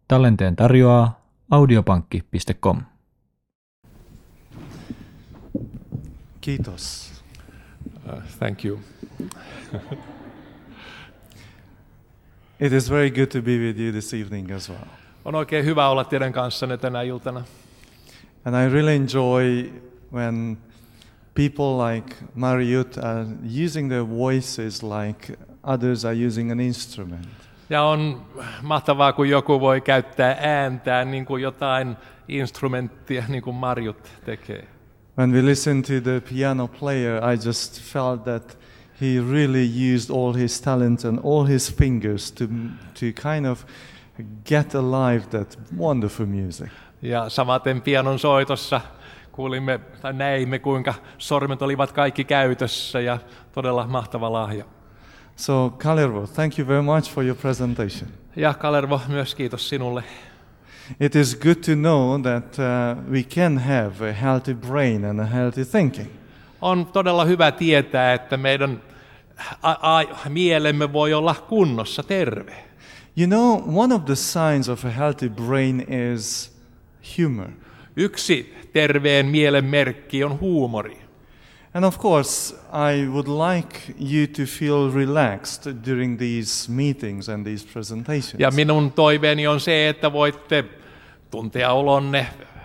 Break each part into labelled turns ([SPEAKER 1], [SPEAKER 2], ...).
[SPEAKER 1] Tallenteen tarjoaa audiopankki.com.
[SPEAKER 2] Kiitos.
[SPEAKER 3] Thank you.
[SPEAKER 2] It is very good to be with you this evening as well.
[SPEAKER 3] On oikein hyvä olla teidän kanssanne tänä iltana.
[SPEAKER 2] And I really enjoy when people like Mariut are using their voices like others are using an instrument.
[SPEAKER 3] Ja on mahtavaa, kun joku voi käyttää ääntään niin kuin jotain instrumenttia, niin kuin Marjut tekee.
[SPEAKER 2] When we listen to the piano player, I just felt that he really used all his talent and all his fingers to kind of get alive that wonderful music.
[SPEAKER 3] Ja samaten pianon soitossa kuulimme tai näimme, kuinka sormet olivat kaikki käytössä ja todella mahtava lahja.
[SPEAKER 2] So, Kalervo, thank you very much for your presentation.
[SPEAKER 3] Ja Kalervo, myös kiitos sinulle.
[SPEAKER 2] It is good to know that we can have a healthy brain and a healthy thinking.
[SPEAKER 3] On todella hyvä tietää, että meidän mielemme voi olla kunnossa, terve.
[SPEAKER 2] You know, one of the signs of a healthy brain is humor.
[SPEAKER 3] Yksi terveen mielen merkki on huumori.
[SPEAKER 2] And of course, I would like you to feel relaxed during these meetings and these presentations.
[SPEAKER 3] Ja minun toiveeni on se, että voitte tuntea olonne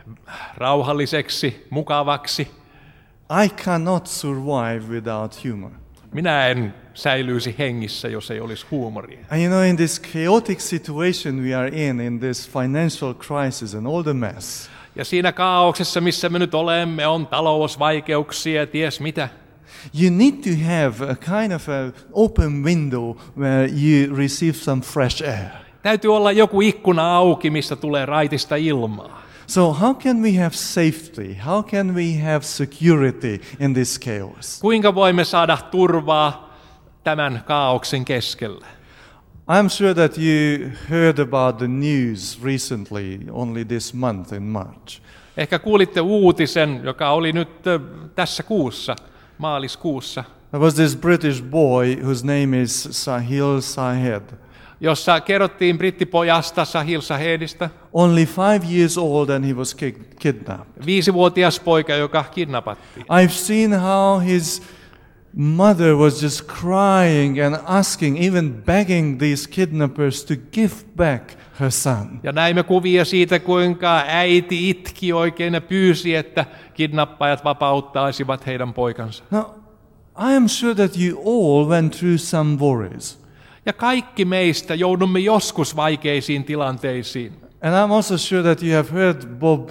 [SPEAKER 3] rauhalliseksi, mukavaksi.
[SPEAKER 2] I cannot survive without humor.
[SPEAKER 3] Minä en säilyisi hengissä, jos ei olisi huumoria.
[SPEAKER 2] And you know, in this chaotic situation we are in this financial crisis and all the mess.
[SPEAKER 3] Ja siinä kaauksessa, missä me nyt olemme, on talousvaikeuksia ja ties mitä.
[SPEAKER 2] You need to have a kind of an open window where you receive some fresh air.
[SPEAKER 3] Täytyy olla joku ikkuna auki, mistä tulee raitista ilmaa.
[SPEAKER 2] So how can we have safety? How can we have security in this chaos?
[SPEAKER 3] Kuinka voimme saada turvaa tämän kaaoksen keskellä?
[SPEAKER 2] I'm sure that you heard about the news recently, only this month in March.
[SPEAKER 3] Ehkä kuulitte uutisen, joka oli nyt tässä kuussa, maaliskuussa,
[SPEAKER 2] There was this British boy whose name is Sahil Sahed.
[SPEAKER 3] jossa kerrottiin brittipojasta Sahil Sahedista,
[SPEAKER 2] Only 5 years old and he was kidnapped.
[SPEAKER 3] 5-vuotias poika, joka kidnappattiin.
[SPEAKER 2] I've seen how his mother was just crying and asking, even begging these kidnappers to give back her son.
[SPEAKER 3] Ja näimme kuvia siitä, kuinka äiti itki oikein ja pyysi, että kidnappajat vapauttaisivat heidän poikansa.
[SPEAKER 2] Now, I am sure that you all went through some worries.
[SPEAKER 3] Ja kaikki meistä joudumme joskus vaikeisiin tilanteisiin.
[SPEAKER 2] And I'm also sure that you have heard Bob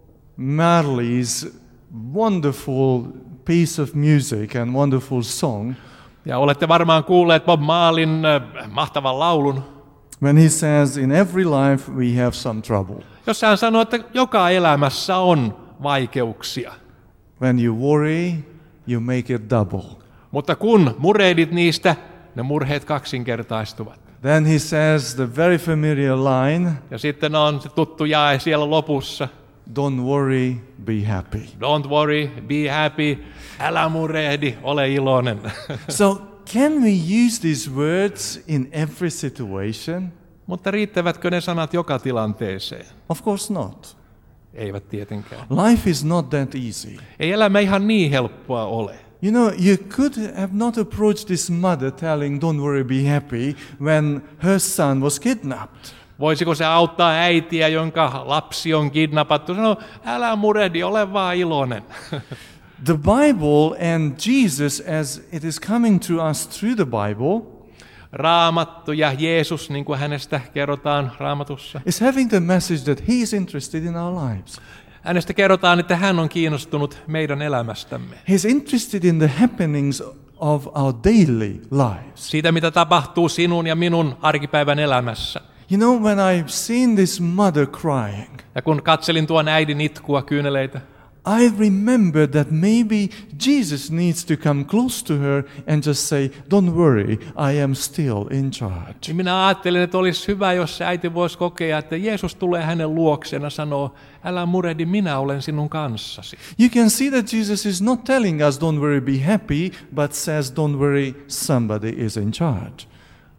[SPEAKER 2] Marley's wonderful piece of music and wonderful song
[SPEAKER 3] Ja olette varmaan kuulleet Bob Marleyn mahtavan laulun,
[SPEAKER 2] when he says, in every life we have some trouble.
[SPEAKER 3] jossa hän sanoo, että joka elämässä on vaikeuksia.
[SPEAKER 2] When you worry, you make it double.
[SPEAKER 3] Mutta kun murehdit niistä, ne murheet kaksinkertaistuvat.
[SPEAKER 2] Then he says the very familiar line,
[SPEAKER 3] Ja sitten on se tuttu jae siellä lopussa.
[SPEAKER 2] don't worry, be happy.
[SPEAKER 3] Don't worry, be happy. Älä murehdi, ole iloinen.
[SPEAKER 2] So can we use these words in every situation?
[SPEAKER 3] Mutta riittävätkö ne sanat joka tilanteeseen?
[SPEAKER 2] Of course not.
[SPEAKER 3] Eivät tietenkään.
[SPEAKER 2] Life is not that easy.
[SPEAKER 3] Ei elämä ihan niin helppoa ole.
[SPEAKER 2] You know, you could have not approached this mother telling, don't worry, be happy, when her son was kidnapped.
[SPEAKER 3] Voisiko se auttaa äitiä, jonka lapsi on kidnappattu? Sanoo, älä murehdi, ole vaan iloinen.
[SPEAKER 2] The Bible and Jesus, as it is coming to us through the Bible,
[SPEAKER 3] Raamattu ja Jeesus, niin kuin hänestä kerrotaan Raamatussa.
[SPEAKER 2] is having the message that he is interested in our lives.
[SPEAKER 3] Hänestä kerrotaan, että hän on kiinnostunut meidän elämästämme.
[SPEAKER 2] He's interested in the happenings of our daily lives.
[SPEAKER 3] Siitä, mitä tapahtuu sinun ja minun arkipäivän elämässä.
[SPEAKER 2] You know, when I've seen this mother crying,
[SPEAKER 3] Ja kun katselin tuon äidin itkua, kyyneleitä,
[SPEAKER 2] I remember that maybe Jesus needs to come close to her and just say, don't worry, I am still in charge.
[SPEAKER 3] niin minä ajattelin, että olisi hyvä, jos se äiti voisi kokea, että Jeesus tulee hänen luokseen ja sanoo, älä murehdi, minä olen sinun kanssasi.
[SPEAKER 2] You can see that Jesus is not telling us, don't worry, be happy, but says, don't worry, somebody is in charge.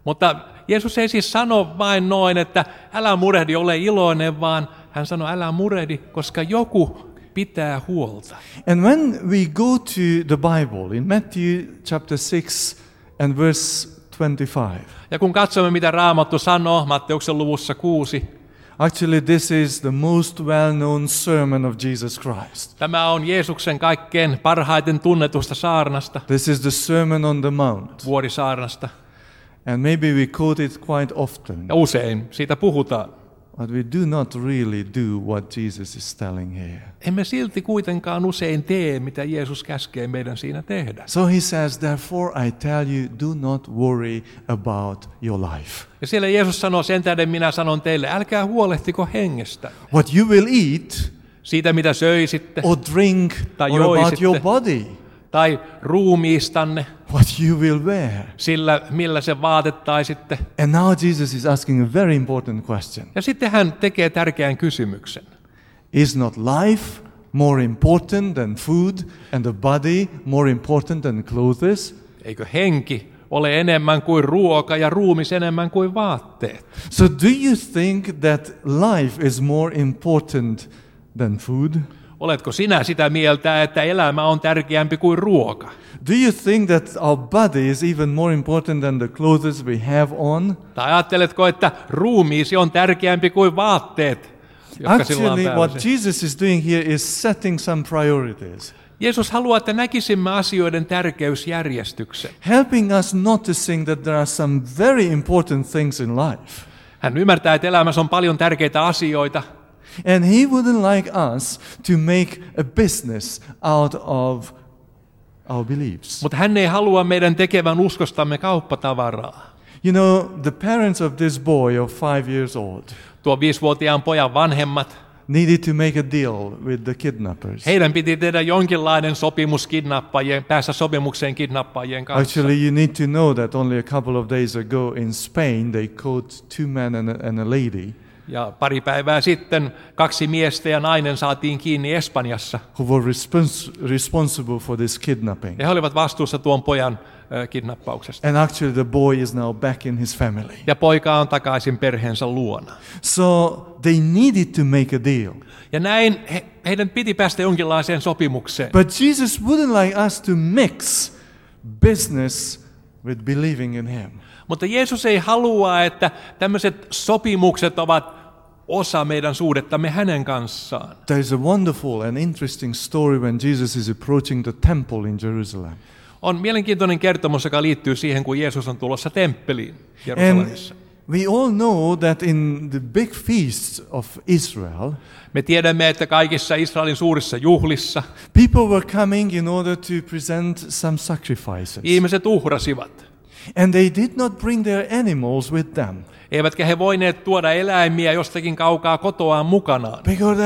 [SPEAKER 3] Mutta Jeesus ei siis sano vain noin, että älä murehdi, ole iloinen, vaan hän sanoi, älä murehdi, koska joku pitää huolta.
[SPEAKER 2] And when we go to the Bible, in Matthew chapter 6 and verse 25,
[SPEAKER 3] Ja kun katsomme, mitä Raamattu sanoo Matteuksen luvussa 6,
[SPEAKER 2] actually this is the most well-known sermon of Jesus Christ.
[SPEAKER 3] tämä on Jeesuksen kaikkein parhaiten tunnetusta saarnasta,
[SPEAKER 2] This is the Sermon on the Mount.
[SPEAKER 3] vuorisaarnasta.
[SPEAKER 2] And maybe we quote it quite often,
[SPEAKER 3] Ja usein siitä puhutaan.
[SPEAKER 2] but we do not really do what Jesus is telling here.
[SPEAKER 3] Emme silti kuitenkaan usein tee, mitä Jeesus käskee meidän siinä tehdä.
[SPEAKER 2] So he says, therefore I tell you, do not worry about your life.
[SPEAKER 3] Ja siellä Jeesus sanoo, sen tähden minä sanon teille, älkää huolehtiko hengestä.
[SPEAKER 2] What you will eat
[SPEAKER 3] Siitä, mitä söisitte,
[SPEAKER 2] or drink
[SPEAKER 3] Tai
[SPEAKER 2] or about
[SPEAKER 3] joisitte.
[SPEAKER 2] your body,
[SPEAKER 3] tai ruumiistanne,
[SPEAKER 2] what you will wear.
[SPEAKER 3] sillä millä se vaatettaisitte.
[SPEAKER 2] And now Jesus is asking a very important question.
[SPEAKER 3] Ja sitten hän tekee tärkeän kysymyksen.
[SPEAKER 2] Is not life more important than food and the body more important than clothes?
[SPEAKER 3] Eikö henki ole enemmän kuin ruoka ja ruumis enemmän kuin vaatteet?
[SPEAKER 2] So do you think that life is more important than food?
[SPEAKER 3] Oletko sinä sitä mieltä, että elämä on tärkeämpi kuin ruoka?
[SPEAKER 2] Do you think that our body is even more important than the clothes we have on?
[SPEAKER 3] Tai ajatteletko, että ruumiisi on tärkeämpi kuin vaatteet, jotka sillä on
[SPEAKER 2] Actually, what
[SPEAKER 3] päälläsi?
[SPEAKER 2] Jesus is doing here is setting some priorities,
[SPEAKER 3] Jeesus haluaa, että näkisimme asioiden tärkeysjärjestyksen.
[SPEAKER 2] helping us noticing that there are some very important things in life.
[SPEAKER 3] Hän ymmärtää, että elämässä on paljon tärkeitä asioita,
[SPEAKER 2] And he wouldn't like us to make a business out of our beliefs.
[SPEAKER 3] mutta hän ei halua meidän tekevän uskostamme kauppatavaraa.
[SPEAKER 2] You know, the parents of this boy of 5 years old
[SPEAKER 3] Tuo 5-vuotiaan pojan vanhemmat,
[SPEAKER 2] needed to make a deal with the kidnappers.
[SPEAKER 3] heidän piti tehdä jonkinlainen sopimus päästä sopimukseen kidnappajien kanssa.
[SPEAKER 2] Actually, you need to know that only a couple of days ago in Spain, they caught 2 men and a lady
[SPEAKER 3] Ja pari päivää sitten 2 miestä ja nainen saatiin kiinni Espanjassa.
[SPEAKER 2] who were responsible for this kidnapping.
[SPEAKER 3] Ja he olivat vastuussa tuon pojan kidnappauksesta.
[SPEAKER 2] And actually, the boy is now back in his family.
[SPEAKER 3] Ja poika on takaisin perheensä luona.
[SPEAKER 2] So they needed to make a deal.
[SPEAKER 3] Ja näin heidän piti päästä jonkinlaiseen sopimukseen.
[SPEAKER 2] But Jesus wouldn't like us to mix business with believing in him.
[SPEAKER 3] Mutta Jeesus ei halua, että tämmöiset sopimukset ovat osa meidän suhdettamme hänen kanssaan.
[SPEAKER 2] There is a wonderful and interesting story when Jesus is approaching the temple in Jerusalem.
[SPEAKER 3] On mielenkiintoinen kertomus, joka liittyy siihen, kun Jeesus on tulossa temppeliin Jerusalemissa.
[SPEAKER 2] We all know that in the big feasts of Israel,
[SPEAKER 3] Me tiedämme, että kaikissa Israelin suurissa juhlissa
[SPEAKER 2] people were coming in order to present some sacrifices.
[SPEAKER 3] ihmiset uhrasivat.
[SPEAKER 2] And they did not bring their animals with them.
[SPEAKER 3] Eivätkä he voineet tuoda eläimiä jostakin kaukaa kotoaan mukanaan.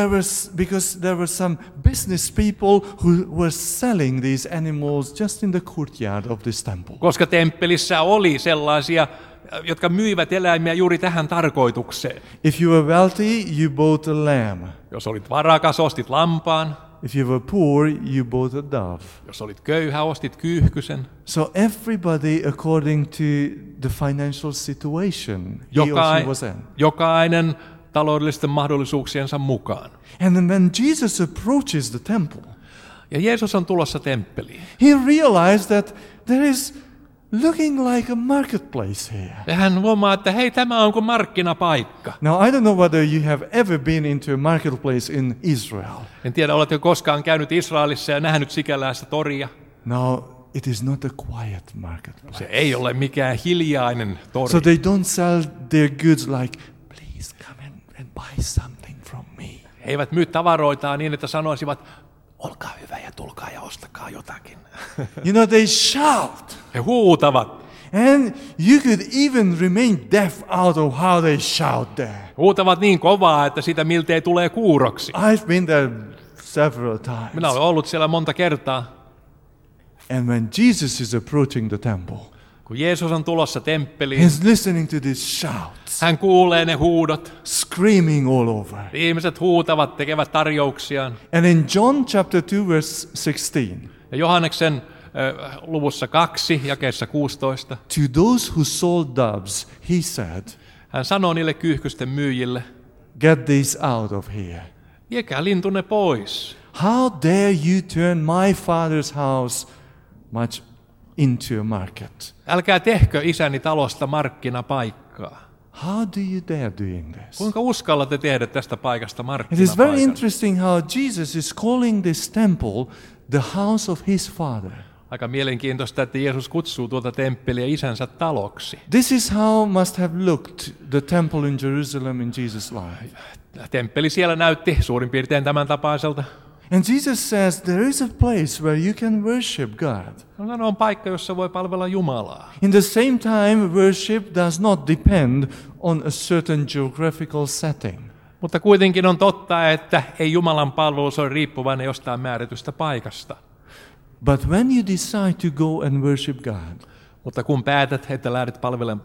[SPEAKER 2] Because there were some business people who were selling these animals just in the courtyard of this temple.
[SPEAKER 3] Koska temppelissä oli sellaisia, jotka myivät eläimiä juuri tähän tarkoitukseen.
[SPEAKER 2] If you were wealthy, you bought a lamb.
[SPEAKER 3] Jos olit varakas, ostit lampaan.
[SPEAKER 2] If you were poor, you bought a dove.
[SPEAKER 3] Jos olit köyhä, ostit kyyhkysen.
[SPEAKER 2] So everybody according to the financial situation he or she was in.
[SPEAKER 3] Jokainen taloudellisten mahdollisuuksiensa mukaan.
[SPEAKER 2] And then when Jesus approaches the temple,
[SPEAKER 3] Ja Jeesus on tulossa temppeliin.
[SPEAKER 2] he realized that there is looking like a marketplace here.
[SPEAKER 3] Ja hän huomaa, että hei, tämä on kuin markkinapaikka.
[SPEAKER 2] Now, I don't know whether you have ever been into a marketplace in Israel.
[SPEAKER 3] En tiedä, oletko koskaan käynyt Israelissa ja nähnyt sikäläistä toria.
[SPEAKER 2] Now, it is not a quiet marketplace.
[SPEAKER 3] Se ei ole mikään hiljainen tori.
[SPEAKER 2] So they don't sell their goods like, please come and buy something from me.
[SPEAKER 3] He eivät myy tavaroitaan niin, että sanoisivat, olkaa hyvä ja tulkaa ja ostakaa jotakin.
[SPEAKER 2] You know, they shout.
[SPEAKER 3] He huutavat.
[SPEAKER 2] And you could even remain deaf out of how they shout there.
[SPEAKER 3] Huutavat niin kovaa, että sitä miltei tulee kuuroksi.
[SPEAKER 2] I've been there several times.
[SPEAKER 3] Minä olen ollut siellä monta kertaa.
[SPEAKER 2] And when Jesus is approaching the temple,
[SPEAKER 3] Kun Jeesus on tulossa temppeliin,
[SPEAKER 2] he's listening to these shouts,
[SPEAKER 3] hän kuulee ne huudot.
[SPEAKER 2] screaming all over.
[SPEAKER 3] Ihmiset huutavat, tekevät tarjouksiaan.
[SPEAKER 2] And in John chapter 2 verse 16,
[SPEAKER 3] Ja Johanneksen luvussa 2, jakeessa 16.
[SPEAKER 2] To those who sold doves, he said,
[SPEAKER 3] Hän sanoo niille kyyhkysten myyjille,
[SPEAKER 2] get these out of here.
[SPEAKER 3] viekää lintunne pois.
[SPEAKER 2] How dare you turn my father's house much into a market?
[SPEAKER 3] Älkää tehkö isäni talosta markkinapaikkaa.
[SPEAKER 2] How do you dare doing this?
[SPEAKER 3] Kuinka uskallatte tehdä tästä paikasta
[SPEAKER 2] It is very
[SPEAKER 3] markkinapaikan?
[SPEAKER 2] interesting how Jesus is calling this temple the house of his father.
[SPEAKER 3] Aika mielenkiintoista, että Jeesus kutsuu tuota temppeliä isänsä taloksi.
[SPEAKER 2] This is how must have looked the temple in Jerusalem in Jesus' life.
[SPEAKER 3] Temppeli siellä näytti suurin piirtein tämän tapaiselta.
[SPEAKER 2] And Jesus says there is a place where you can worship God.
[SPEAKER 3] No, on paikka, jossa voi palvella Jumalaa.
[SPEAKER 2] In the same time, worship does not depend on a certain geographical setting.
[SPEAKER 3] Mutta kuitenkin on totta, että ei Jumalan palvelus ole riippuvainen jostain määrätystä paikasta.
[SPEAKER 2] But when you decide to go and worship God,
[SPEAKER 3] Mutta kun päätät, että lähdet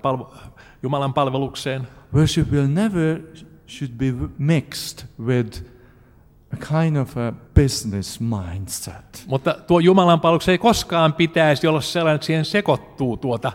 [SPEAKER 3] Jumalan palvelukseen,
[SPEAKER 2] worship will never should be mixed with a kind of a business mindset.
[SPEAKER 3] mutta tuo Jumalan palvelus ei koskaan pitäisi olla sellainen, että siihen sekoittuu tuota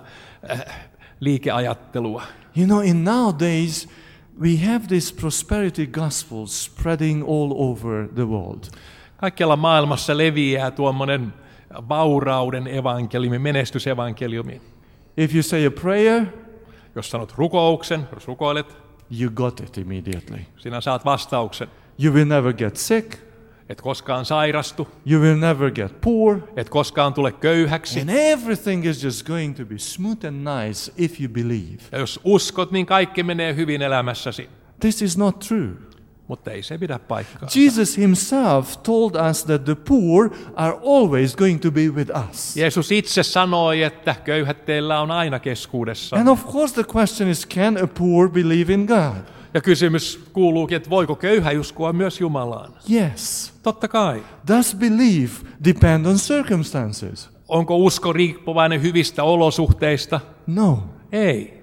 [SPEAKER 3] liikeajattelua.
[SPEAKER 2] You know, in nowadays, we have this prosperity gospel spreading all over the world.
[SPEAKER 3] Kaikkialla maailmassa leviää tuommoinen vaurauden evankeliumi, menestysevankeliumi.
[SPEAKER 2] If you say a prayer,
[SPEAKER 3] Jos sanot rukouksen, jos rukoilet,
[SPEAKER 2] you got it immediately.
[SPEAKER 3] sinä saat vastauksen.
[SPEAKER 2] You will never get sick.
[SPEAKER 3] Et koskaan sairastu,
[SPEAKER 2] You will never get poor.
[SPEAKER 3] et koskaan tule köyhäksi.
[SPEAKER 2] And everything is just going to be smooth and nice if you believe.
[SPEAKER 3] Ja jos uskot, niin kaikki menee hyvin elämässäsi.
[SPEAKER 2] This is not true.
[SPEAKER 3] Mutta ei se pidä paikkaa.
[SPEAKER 2] Jesus himself told us that the poor are always going to be with us.
[SPEAKER 3] Jeesus itse sanoi, että köyhät teillä on aina keskuudessa.
[SPEAKER 2] And of course the question is, can a poor believe in God?
[SPEAKER 3] Ja kysymys kuuluukin, että voiko köyhä uskoa myös Jumalaan?
[SPEAKER 2] Yes.
[SPEAKER 3] Totta kai.
[SPEAKER 2] Does belief depend on circumstances?
[SPEAKER 3] Onko usko riippuvainen hyvistä olosuhteista?
[SPEAKER 2] No.
[SPEAKER 3] Ei.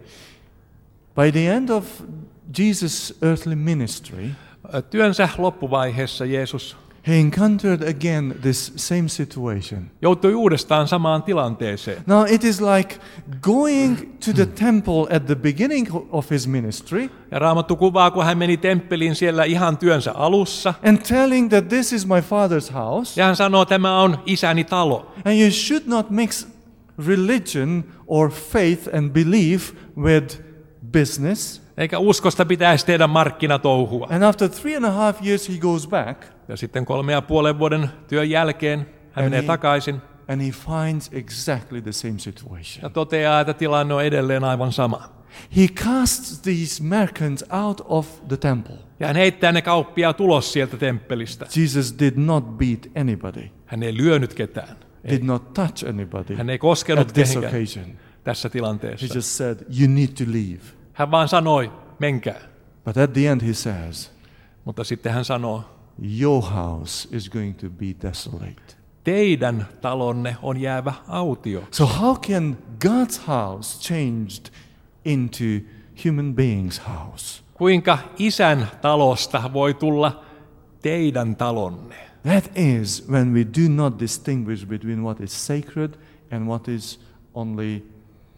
[SPEAKER 2] By the end of Jesus' earthly ministry,
[SPEAKER 3] Työnsä loppuvaiheessa Jeesus
[SPEAKER 2] he encountered again this same situation.
[SPEAKER 3] joutui uudestaan samaan tilanteeseen.
[SPEAKER 2] Now it is like going to the temple at the beginning of his ministry
[SPEAKER 3] Ja Raamattu kuvaa, kun hän meni temppeliin siellä ihan työnsä alussa.
[SPEAKER 2] and telling that this is my father's house.
[SPEAKER 3] Ja hän sanoo, tämä on isäni talo.
[SPEAKER 2] And you should not mix religion or faith and belief with business.
[SPEAKER 3] Eikä uskosta pitäisi tehdä markkinatouhua.
[SPEAKER 2] And after 3.5 years he goes back
[SPEAKER 3] Ja sitten 3,5 vuoden työn jälkeen hän menee takaisin
[SPEAKER 2] and he finds exactly the same situation.
[SPEAKER 3] ja toteaa, että tilanne on edelleen aivan sama.
[SPEAKER 2] He casts these merchants out of the temple.
[SPEAKER 3] Ja hän heittää ne kauppiaat ulos sieltä temppelistä.
[SPEAKER 2] Jesus did not beat anybody,
[SPEAKER 3] Hän ei lyönyt ketään.
[SPEAKER 2] did not touch anybody
[SPEAKER 3] Hän ei koskenut
[SPEAKER 2] at this
[SPEAKER 3] kehenkään
[SPEAKER 2] occasion.
[SPEAKER 3] tässä
[SPEAKER 2] He
[SPEAKER 3] tilanteessa.
[SPEAKER 2] just said, you need to leave.
[SPEAKER 3] Hän vaan sanoi, menkää.
[SPEAKER 2] But at the end he says,
[SPEAKER 3] Mutta sitten hän sanoo,
[SPEAKER 2] your house is going to be desolate.
[SPEAKER 3] teidän talonne on jäävä autio.
[SPEAKER 2] So how can God's house changed into human beings' house?
[SPEAKER 3] Kuinka isän talosta voi tulla teidän talonne?
[SPEAKER 2] That is when we do not distinguish between what is sacred and what is only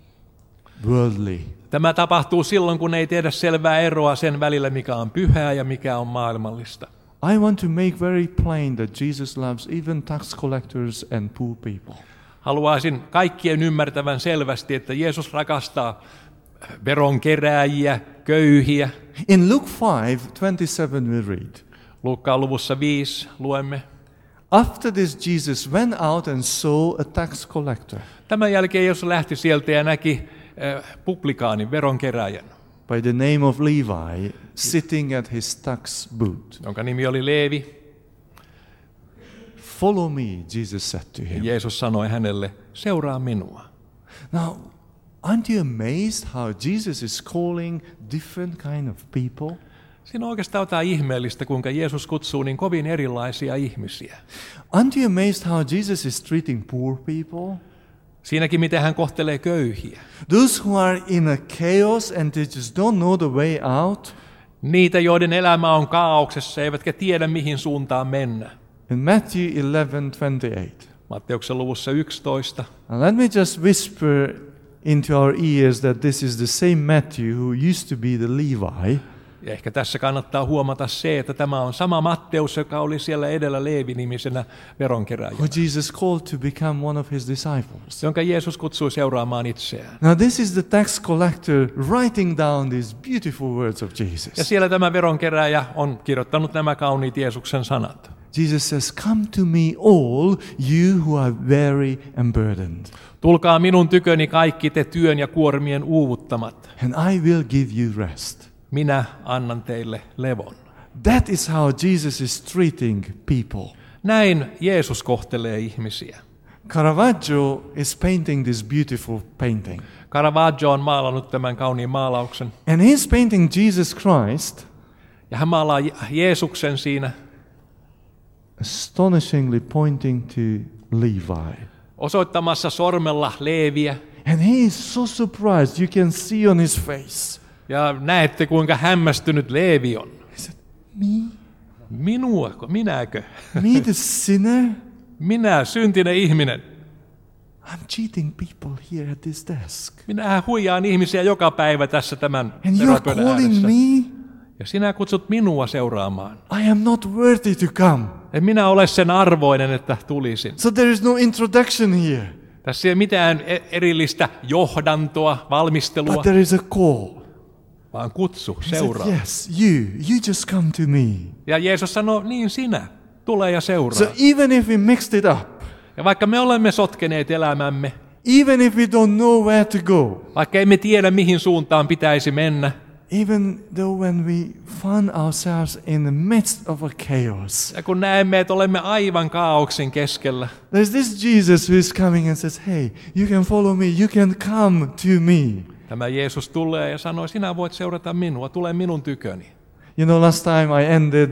[SPEAKER 2] worldly.
[SPEAKER 3] Tämä tapahtuu silloin, kun ei tehdä selvää eroa sen välillä, mikä on pyhää ja mikä on maailmallista.
[SPEAKER 2] I want to make very plain that Jesus loves even tax collectors and poor people.
[SPEAKER 3] Haluaisin kaikkien ymmärtävän selvästi, että Jeesus rakastaa veronkerääjiä, köyhiä.
[SPEAKER 2] In Luke 5:27 we read,
[SPEAKER 3] Luukkaan luvussa 5 luemme.
[SPEAKER 2] after this Jesus went out and saw a tax collector
[SPEAKER 3] Tämän jälkeen Jeesus lähti sieltä ja näki publikaanin, veronkerääjän,
[SPEAKER 2] by the name of Levi sitting at his tax booth.
[SPEAKER 3] jonka nimi oli Leevi.
[SPEAKER 2] Follow me, Jesus said to him.
[SPEAKER 3] Jeesus sanoi hänelle, seuraa minua.
[SPEAKER 2] Now, aren't you amazed how Jesus is calling different kind of people?
[SPEAKER 3] Siinä on oikeastaan jotain ihmeellistä, kuinka Jeesus kutsuu niin kovin erilaisia ihmisiä.
[SPEAKER 2] Aren't you amazed how Jesus is treating poor people?
[SPEAKER 3] Siinäkin, miten hän kohtelee köyhiä.
[SPEAKER 2] Those who are in a chaos and they just don't know the way out.
[SPEAKER 3] Niitä, joiden elämä on kaauksessa, eivätkä tiedä mihin suuntaan mennä.
[SPEAKER 2] In Matthew 11:28,
[SPEAKER 3] Matteuksen luvussa 11.
[SPEAKER 2] And let me just whisper into our ears that this is the same Matthew who used to be the Levi.
[SPEAKER 3] Ja ehkä tässä kannattaa huomata se, että tämä on sama Matteus, joka oli siellä edellä Leevi-nimisenä veronkeräjänä,
[SPEAKER 2] Who Jesus called to become one of his disciples.
[SPEAKER 3] jonka Jeesus kutsui seuraamaan itseään.
[SPEAKER 2] Now this is the tax collector writing down these beautiful words of
[SPEAKER 3] Ja
[SPEAKER 2] Jesus.
[SPEAKER 3] siellä tämä veronkeräjä on kirjoittanut nämä kauniit Jeesuksen sanat.
[SPEAKER 2] Jesus says, "Come to me all you who are weary and burdened,
[SPEAKER 3] Tulkaa minun tyköni kaikki te työn ja kuormien uuvuttamat.
[SPEAKER 2] and I will give you rest."
[SPEAKER 3] Minä annan teille levon.
[SPEAKER 2] That is how Jesus is treating people.
[SPEAKER 3] Näin Jeesus kohtelee ihmisiä.
[SPEAKER 2] Caravaggio is painting this beautiful painting.
[SPEAKER 3] Caravaggio on maalannut tämän kauniin maalauksen.
[SPEAKER 2] And he's painting Jesus Christ
[SPEAKER 3] Ja hän maalaa Jeesuksen siinä
[SPEAKER 2] astonishingly pointing to Levi.
[SPEAKER 3] osoittamassa sormella Leeviä.
[SPEAKER 2] And he is so surprised, you can see on his face.
[SPEAKER 3] Ja näette, kuinka hämmästynyt Leevi on.
[SPEAKER 2] He said, "Me?
[SPEAKER 3] Minuako? Minäkö?
[SPEAKER 2] Me the sinner?
[SPEAKER 3] Minä, syntinen ihminen.
[SPEAKER 2] I'm cheating people here at this desk.
[SPEAKER 3] Minä huijaan ihmisiä joka päivä tässä tämän
[SPEAKER 2] And you're
[SPEAKER 3] veropöydän
[SPEAKER 2] calling
[SPEAKER 3] ääressä.
[SPEAKER 2] me?
[SPEAKER 3] Ja sinä kutsut minua seuraamaan.
[SPEAKER 2] I am not worthy to come."
[SPEAKER 3] En minä ole sen arvoinen, että tulisin.
[SPEAKER 2] So there is no introduction here,
[SPEAKER 3] Tässä ei ole mitään erillistä johdantoa, valmistelua,
[SPEAKER 2] but there is a call.
[SPEAKER 3] vaan kutsu,
[SPEAKER 2] He said,
[SPEAKER 3] seuraa.
[SPEAKER 2] "Yes, you just come to me."
[SPEAKER 3] Ja Jeesus sanoo, niin sinä, tule ja seuraa.
[SPEAKER 2] So even if we mixed it up,
[SPEAKER 3] Ja vaikka me olemme sotkeneet elämämme,
[SPEAKER 2] even if we don't know where to go,
[SPEAKER 3] vaikka emme tiedä mihin suuntaan pitäisi mennä,
[SPEAKER 2] even though when we find ourselves in the midst of a chaos,
[SPEAKER 3] ja kun näemme, että olemme aivan kaaoksen keskellä,
[SPEAKER 2] there's this Jesus who is coming and says, "Hey, you can follow me, you can come to me."
[SPEAKER 3] tämä Jeesus tulee ja sanoo, sinä voit seurata minua, tule minun tyköni.
[SPEAKER 2] You know, last time I ended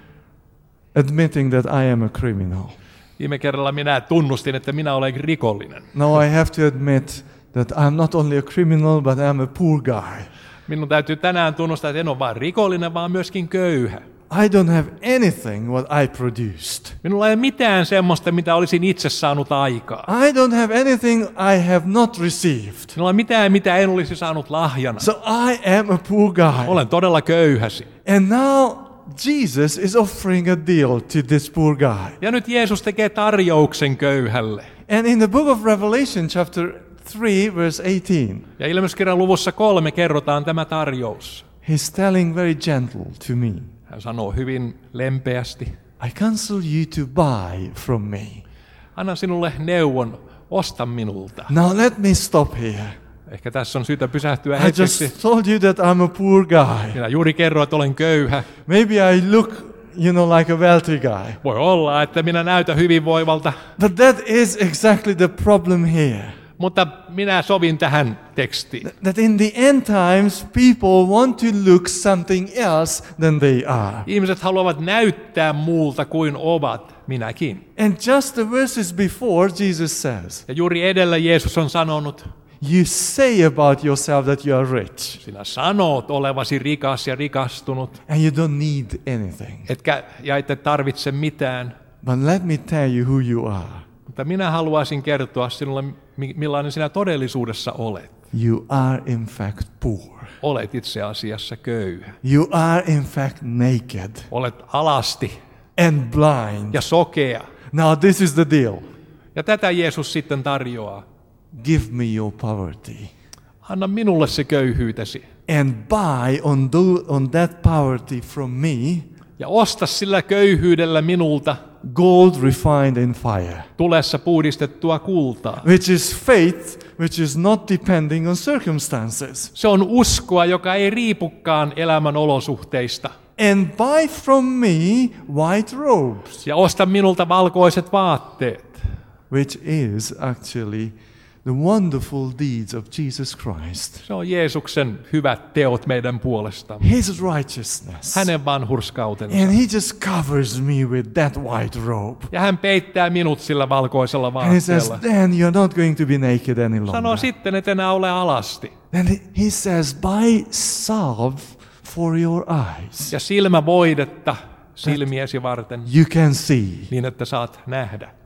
[SPEAKER 2] admitting that I am a criminal.
[SPEAKER 3] Viime kerralla minä tunnustin, että minä olen rikollinen.
[SPEAKER 2] Now I have to admit that I'm not only a criminal, but I'm a poor guy.
[SPEAKER 3] Minun täytyy tänään tunnustaa, että en ole vain rikollinen, vaan myöskin köyhä.
[SPEAKER 2] I don't have anything what I produced.
[SPEAKER 3] Minulla ei ole mitään semmoista, mitä olisin itse saanut aikaa.
[SPEAKER 2] I don't have anything I have not received.
[SPEAKER 3] Minulla ei ole mitään, mitä en olisi saanut lahjana.
[SPEAKER 2] So I am a poor guy.
[SPEAKER 3] Olen todella köyhäsi.
[SPEAKER 2] And now Jesus is offering a deal to this poor guy.
[SPEAKER 3] Ja nyt Jeesus tekee tarjouksen köyhälle.
[SPEAKER 2] And in the book of Revelation chapter 3 verse 18,
[SPEAKER 3] Ja Ilmestyskirjan luvussa 3 kerrotaan tämä tarjous.
[SPEAKER 2] he's telling very gentle to me,
[SPEAKER 3] Hän sanoo hyvin lempeästi,
[SPEAKER 2] "I counsel you to buy from me."
[SPEAKER 3] annan sinulle neuvon, osta minulta.
[SPEAKER 2] Now let me stop here.
[SPEAKER 3] Ehkä tässä on syytä pysähtyä
[SPEAKER 2] I
[SPEAKER 3] hetkeksi.
[SPEAKER 2] just told you that I'm a poor guy.
[SPEAKER 3] Minä juuri kerroin, että olen köyhä.
[SPEAKER 2] Maybe I look, like a wealthy guy.
[SPEAKER 3] Voi olla, että minä näytän hyvinvoivalta,
[SPEAKER 2] But that is exactly the problem here.
[SPEAKER 3] mutta minä sovin tähän tekstiin.
[SPEAKER 2] That in the end times, people want to look something else than they are.
[SPEAKER 3] Ihmiset haluavat näyttää muulta kuin ovat, minäkin.
[SPEAKER 2] And just the verses before, Jesus says,
[SPEAKER 3] Ja juuri edellä Jeesus on sanonut,
[SPEAKER 2] "You say about yourself that you are rich,
[SPEAKER 3] sinä sanot olevasi rikas ja rikastunut,
[SPEAKER 2] and you don't need anything.
[SPEAKER 3] ja ette tarvitse mitään.
[SPEAKER 2] But let me tell you who you are.
[SPEAKER 3] Mutta minä haluaisin kertoa sinulle, millainen sinä todellisuudessa olet.
[SPEAKER 2] You are in fact poor.
[SPEAKER 3] Olet itse asiassa köyhä.
[SPEAKER 2] You are in fact naked
[SPEAKER 3] Olet alasti
[SPEAKER 2] and blind."
[SPEAKER 3] ja sokea.
[SPEAKER 2] Now this is the deal.
[SPEAKER 3] Ja tätä Jeesus sitten tarjoaa.
[SPEAKER 2] Give me your poverty
[SPEAKER 3] Anna minulle se köyhyytesi.
[SPEAKER 2] and buy on that poverty from me
[SPEAKER 3] Ja osta sillä köyhyydellä minulta
[SPEAKER 2] gold refined in fire,
[SPEAKER 3] tulessa puhdistettua kultaa.
[SPEAKER 2] which is faith which is not depending on circumstances.
[SPEAKER 3] Se on uskoa, joka ei riipukaan elämän olosuhteista.
[SPEAKER 2] And buy from me white robes,
[SPEAKER 3] Ja osta minulta valkoiset vaatteet,
[SPEAKER 2] which is actually the wonderful deeds of Jesus Christ.
[SPEAKER 3] se on Jeesuksen hyvät teot meidän puolestamme.
[SPEAKER 2] His righteousness.
[SPEAKER 3] Hänen vanhurskautensa.
[SPEAKER 2] And he just covers me with that white robe.
[SPEAKER 3] Ja hän peittää minut sillä valkoisella
[SPEAKER 2] And he says,
[SPEAKER 3] vaatteella.
[SPEAKER 2] then you're not going to be naked any
[SPEAKER 3] Sanoo
[SPEAKER 2] longer.
[SPEAKER 3] sitten, et enää ole alasti.
[SPEAKER 2] Then he says, buy salve for your eyes.
[SPEAKER 3] Ja silmävoidetta silmiesi varten,
[SPEAKER 2] You can see.
[SPEAKER 3] niin että saat nähdä.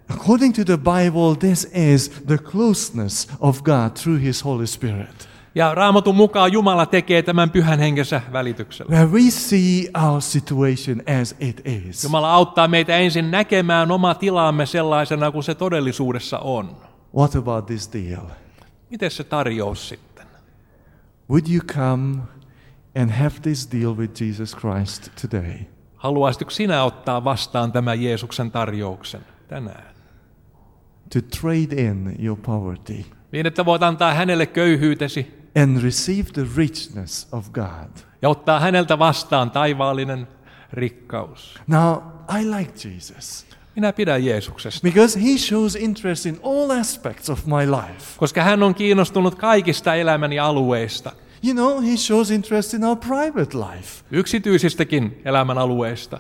[SPEAKER 2] According to the Bible, this is the closeness of God through His Holy Spirit.
[SPEAKER 3] Ja Raamatun mukaan Jumala tekee tämän pyhän henkensä välityksellä.
[SPEAKER 2] Where we see our situation as it is.
[SPEAKER 3] Jumala auttaa meitä ensin näkemään oma tilaamme sellaisena kuin se todellisuudessa on.
[SPEAKER 2] What about this deal?
[SPEAKER 3] Miten se tarjous sitten?
[SPEAKER 2] Would you come and have this deal with Jesus Christ today?
[SPEAKER 3] Haluaisitko sinä ottaa vastaan tämän Jeesuksen tarjouksen tänään?
[SPEAKER 2] To trade in your poverty
[SPEAKER 3] Niin, että voit antaa hänelle köyhyytesi
[SPEAKER 2] and receive the richness of God.
[SPEAKER 3] ja ottaa häneltä vastaan taivaallinen rikkaus.
[SPEAKER 2] Now, I like Jesus
[SPEAKER 3] Minä pidän Jeesuksesta,
[SPEAKER 2] because He shows interest in all aspects of my life.
[SPEAKER 3] koska hän on kiinnostunut kaikista elämäni alueista,
[SPEAKER 2] You know, He shows interest in our private life.
[SPEAKER 3] yksityisistäkin elämän alueista.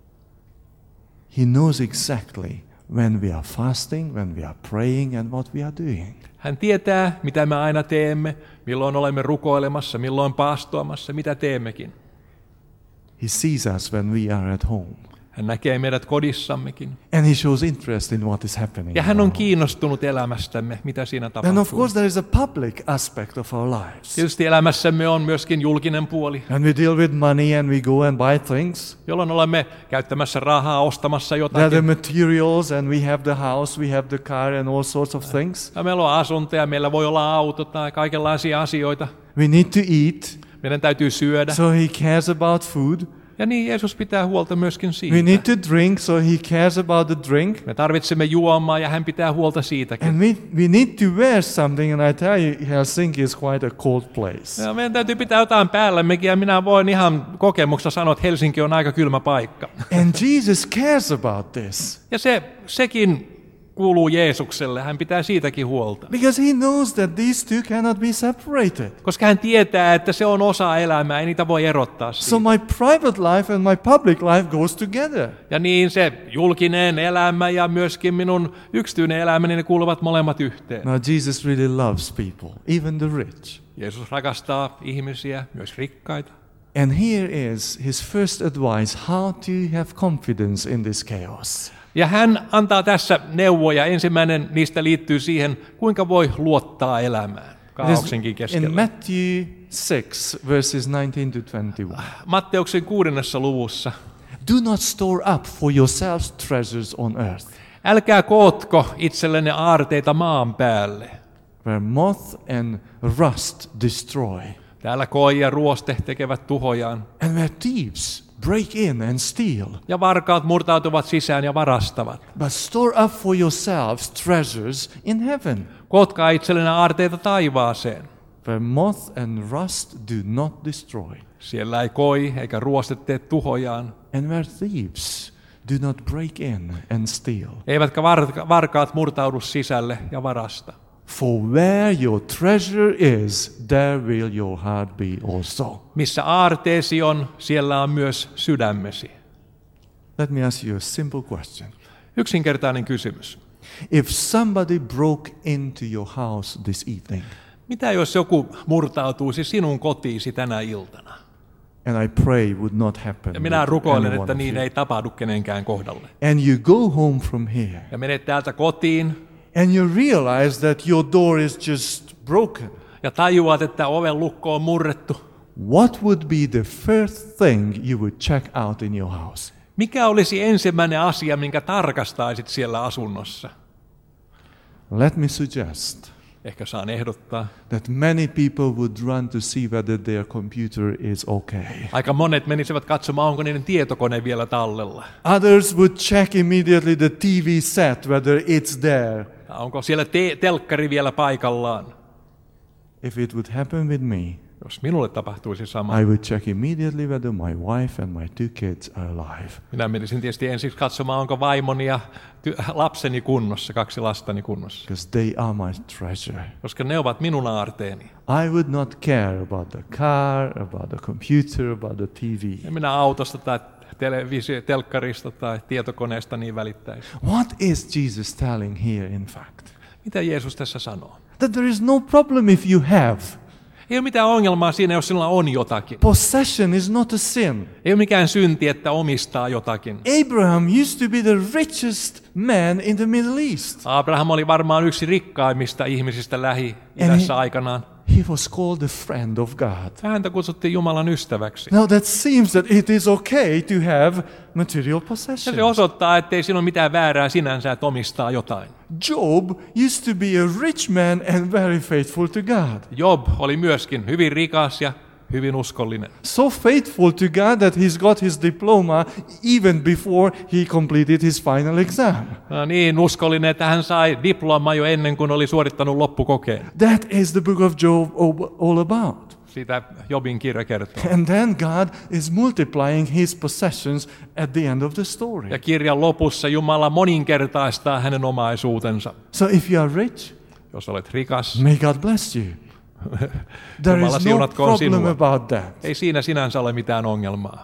[SPEAKER 2] He knows exactly when we are fasting, when we are praying, and what we are doing.
[SPEAKER 3] Hän tietää, mitä me aina teemme, milloin olemme rukoilemassa, milloin paastoamassa, mitä teemmekin.
[SPEAKER 2] He sees us when we are at home.
[SPEAKER 3] Hän näkee meidät kodissammekin.
[SPEAKER 2] And He shows interest in what is happening.
[SPEAKER 3] Ja hän
[SPEAKER 2] in
[SPEAKER 3] on
[SPEAKER 2] our home.
[SPEAKER 3] kiinnostunut elämästämme, mitä siinä
[SPEAKER 2] Then of
[SPEAKER 3] tapahtuu.
[SPEAKER 2] course there is a public aspect of our lives.
[SPEAKER 3] Tietysti elämässämme on myöskin julkinen puoli,
[SPEAKER 2] And we deal with money and we go and buy things.
[SPEAKER 3] jolloin olemme käyttämässä rahaa, ostamassa
[SPEAKER 2] There are the
[SPEAKER 3] jotakin.
[SPEAKER 2] materials and we have the house, we have the car and all sorts of things.
[SPEAKER 3] Ja meillä on asuntoja, meillä voi olla auto tai kaikenlaisia asioita.
[SPEAKER 2] We need to eat,
[SPEAKER 3] Meidän täytyy syödä.
[SPEAKER 2] so He cares about food.
[SPEAKER 3] Ja niin Jeesus pitää huolta myöskin
[SPEAKER 2] We
[SPEAKER 3] siitä.
[SPEAKER 2] need to drink, so He cares about the drink.
[SPEAKER 3] Me tarvitsemme juomaa ja hän pitää huolta siitäkin.
[SPEAKER 2] And we need to wear something, and I tell you, Helsinki is quite a cold place.
[SPEAKER 3] Ja meidän täytyy pitää jotain päällemmekin ja minä voin ihan kokemuksesta sanoa, että Helsinki on aika kylmä paikka.
[SPEAKER 2] And Jesus cares about this
[SPEAKER 3] Ja sekin kuuluu Jeesukselle, hän pitää siitäkin huolta.
[SPEAKER 2] because He knows that these two cannot be separated.
[SPEAKER 3] Koska hän tietää, että se on osa elämää, ei niitä voi erottaa siitä.
[SPEAKER 2] So my private life and my public life goes together.
[SPEAKER 3] Ja niin se julkinen elämä ja myöskin minun yksityinen elämäni, ne kuuluvat molemmat yhteen.
[SPEAKER 2] Now Jesus really loves people, even the rich.
[SPEAKER 3] Jeesus rakastaa ihmisiä, myös rikkaita.
[SPEAKER 2] And here is His first advice, how to have confidence in this chaos.
[SPEAKER 3] Ja hän antaa tässä neuvoja. Ensimmäinen niistä liittyy siihen, kuinka voi luottaa elämään kaaoksenkin
[SPEAKER 2] In
[SPEAKER 3] keskellä.
[SPEAKER 2] Matthew 6, verses 19 to 21.
[SPEAKER 3] Matteuksen 6. luvussa.
[SPEAKER 2] Do not store up for yourselves treasures on earth,
[SPEAKER 3] Älkää kootko itsellenne aarteita maan päälle.
[SPEAKER 2] where moth and rust destroy,
[SPEAKER 3] Täällä koi ja ruoste tekevät tuhojaan.
[SPEAKER 2] and where thieves break in and steal.
[SPEAKER 3] Ja varkaat murtautuvat sisään ja varastavat.
[SPEAKER 2] But store up for yourselves treasures in heaven,
[SPEAKER 3] Kootkaa itsellenne aarteita taivaaseen.
[SPEAKER 2] where moth and rust do not destroy,
[SPEAKER 3] Siellä ei koi eikä ruoste tee tuhojaan.
[SPEAKER 2] and where thieves do not break in and steal.
[SPEAKER 3] Eivätkä varkaat murtaudu sisälle ja varasta.
[SPEAKER 2] For where your treasure is, there will your heart be also.
[SPEAKER 3] Missä aarteesi on, siellä on myös sydämesi.
[SPEAKER 2] Let me ask you a simple question.
[SPEAKER 3] Yksinkertainen kysymys.
[SPEAKER 2] If somebody broke into your house this evening,
[SPEAKER 3] Mitä jos joku murtautuisi sinun kotiisi tänä iltana?
[SPEAKER 2] and I pray would not happen
[SPEAKER 3] Ja minä
[SPEAKER 2] with
[SPEAKER 3] rukoilen,
[SPEAKER 2] anyone
[SPEAKER 3] että
[SPEAKER 2] of
[SPEAKER 3] niin
[SPEAKER 2] you,
[SPEAKER 3] ei tapahdu kenenkään kohdalle.
[SPEAKER 2] and you go home from here,
[SPEAKER 3] Ja menet täältä kotiin
[SPEAKER 2] and you realize that your door is just broken,
[SPEAKER 3] ja tajuat, että oven lukko on murrettu.
[SPEAKER 2] what would be the first thing you would check out in your house?
[SPEAKER 3] Mikä olisi ensimmäinen asia, minkä tarkastaisit siellä asunnossa?
[SPEAKER 2] Let me suggest
[SPEAKER 3] Ehkä saan ehdottaa.
[SPEAKER 2] that many people would run to see whether their computer is okay.
[SPEAKER 3] Aika monet menisivät katsomaan, onko niiden tietokone vielä tallella.
[SPEAKER 2] Others would check immediately the TV set, whether it's there.
[SPEAKER 3] Onko siellä telkkari vielä paikallaan?
[SPEAKER 2] If it would happen with me,
[SPEAKER 3] Jos minulle tapahtuisi sama,
[SPEAKER 2] I would check immediately whether my wife and my 2 kids are alive.
[SPEAKER 3] minä menisin tietysti ensiksi katsomaan, onko vaimoni ja lapseni kunnossa, 2 lastani kunnossa.
[SPEAKER 2] Because they are my treasure.
[SPEAKER 3] Koska ne ovat minun aarteeni.
[SPEAKER 2] I would not care about the car, about the computer, about the TV.
[SPEAKER 3] Ja minä autosta tai telkkarista tai tietokoneesta niin välittäisi.
[SPEAKER 2] What is Jesus telling here in fact?
[SPEAKER 3] Mitä Jeesus tässä sanoo?
[SPEAKER 2] That there is no problem if you have.
[SPEAKER 3] Ei ole mitään ongelmaa siinä, jos sinulla on jotakin.
[SPEAKER 2] Possession is not a sin.
[SPEAKER 3] Ei ole mikään synti, että omistaa jotakin.
[SPEAKER 2] Abraham used to be the richest man in the Middle East.
[SPEAKER 3] Abraham oli varmaan yksi rikkaimmista ihmisistä Lähi-idässä aikanaan.
[SPEAKER 2] He was called a friend of God.
[SPEAKER 3] Häntä kutsuttiin Jumalan ystäväksi.
[SPEAKER 2] Now that seems that it is okay to have material
[SPEAKER 3] Ja
[SPEAKER 2] possessions.
[SPEAKER 3] se osoittaa, ettei siinä ole mitään väärää sinänsä, että omistaa jotain.
[SPEAKER 2] Job used to be a rich man and very faithful to God.
[SPEAKER 3] Job oli myöskin hyvin rikas ja hyvin uskollinen.
[SPEAKER 2] So faithful to God that he's got his diploma even before he completed his final exam.
[SPEAKER 3] No niin uskollinen, että hän sai diploma jo ennen kuin oli suorittanut loppukokeen.
[SPEAKER 2] That is the book of Job all about.
[SPEAKER 3] Siitä Jobin kirja kertoo.
[SPEAKER 2] And then God is multiplying his possessions at the end of the story.
[SPEAKER 3] Ja kirjan lopussa Jumala moninkertaistaa hänen omaisuutensa.
[SPEAKER 2] So if you are rich,
[SPEAKER 3] Jos olet rikas,
[SPEAKER 2] may God bless you. There
[SPEAKER 3] Jumala
[SPEAKER 2] is no
[SPEAKER 3] siunatkoon
[SPEAKER 2] problem
[SPEAKER 3] sinua.
[SPEAKER 2] about that.
[SPEAKER 3] Ei siinä sinänsä ole mitään ongelmaa.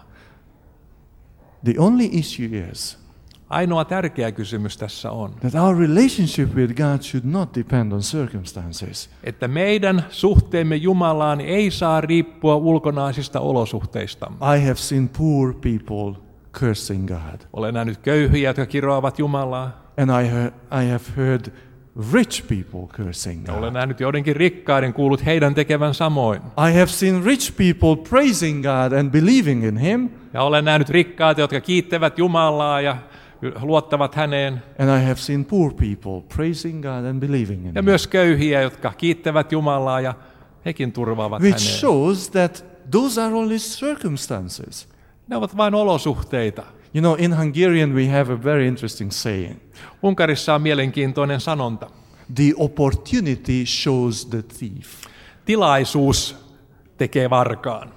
[SPEAKER 2] The only issue is
[SPEAKER 3] Ainoa tärkeä kysymys tässä on,
[SPEAKER 2] that our relationship with God should not depend on circumstances.
[SPEAKER 3] että meidän suhteemme Jumalaan ei saa riippua ulkonaisista olosuhteista.
[SPEAKER 2] I have seen poor people cursing God.
[SPEAKER 3] Olen nähnyt köyhiä, jotka kiroavat Jumalaa.
[SPEAKER 2] And I have heard rich people cursing
[SPEAKER 3] Ja olen
[SPEAKER 2] God.
[SPEAKER 3] nähnyt joidenkin rikkaiden kuullut heidän tekevän samoin.
[SPEAKER 2] I have seen rich people praising God and believing in Him.
[SPEAKER 3] Ja olen nähnyt rikkaat, jotka kiittävät Jumalaa ja luottavat häneen.
[SPEAKER 2] And I have seen poor people praising God and believing in
[SPEAKER 3] Ja
[SPEAKER 2] Him.
[SPEAKER 3] myös köyhiä, jotka kiittävät Jumalaa ja hekin turvaavat
[SPEAKER 2] Which
[SPEAKER 3] häneen.
[SPEAKER 2] shows that those are only circumstances.
[SPEAKER 3] Ne ovat vain olosuhteita.
[SPEAKER 2] You know, in Hungarian we have a very interesting saying.
[SPEAKER 3] Unkarissa on mielenkiintoinen sanonta.
[SPEAKER 2] The opportunity shows the thief.
[SPEAKER 3] Tilaisuus tekee varkaan.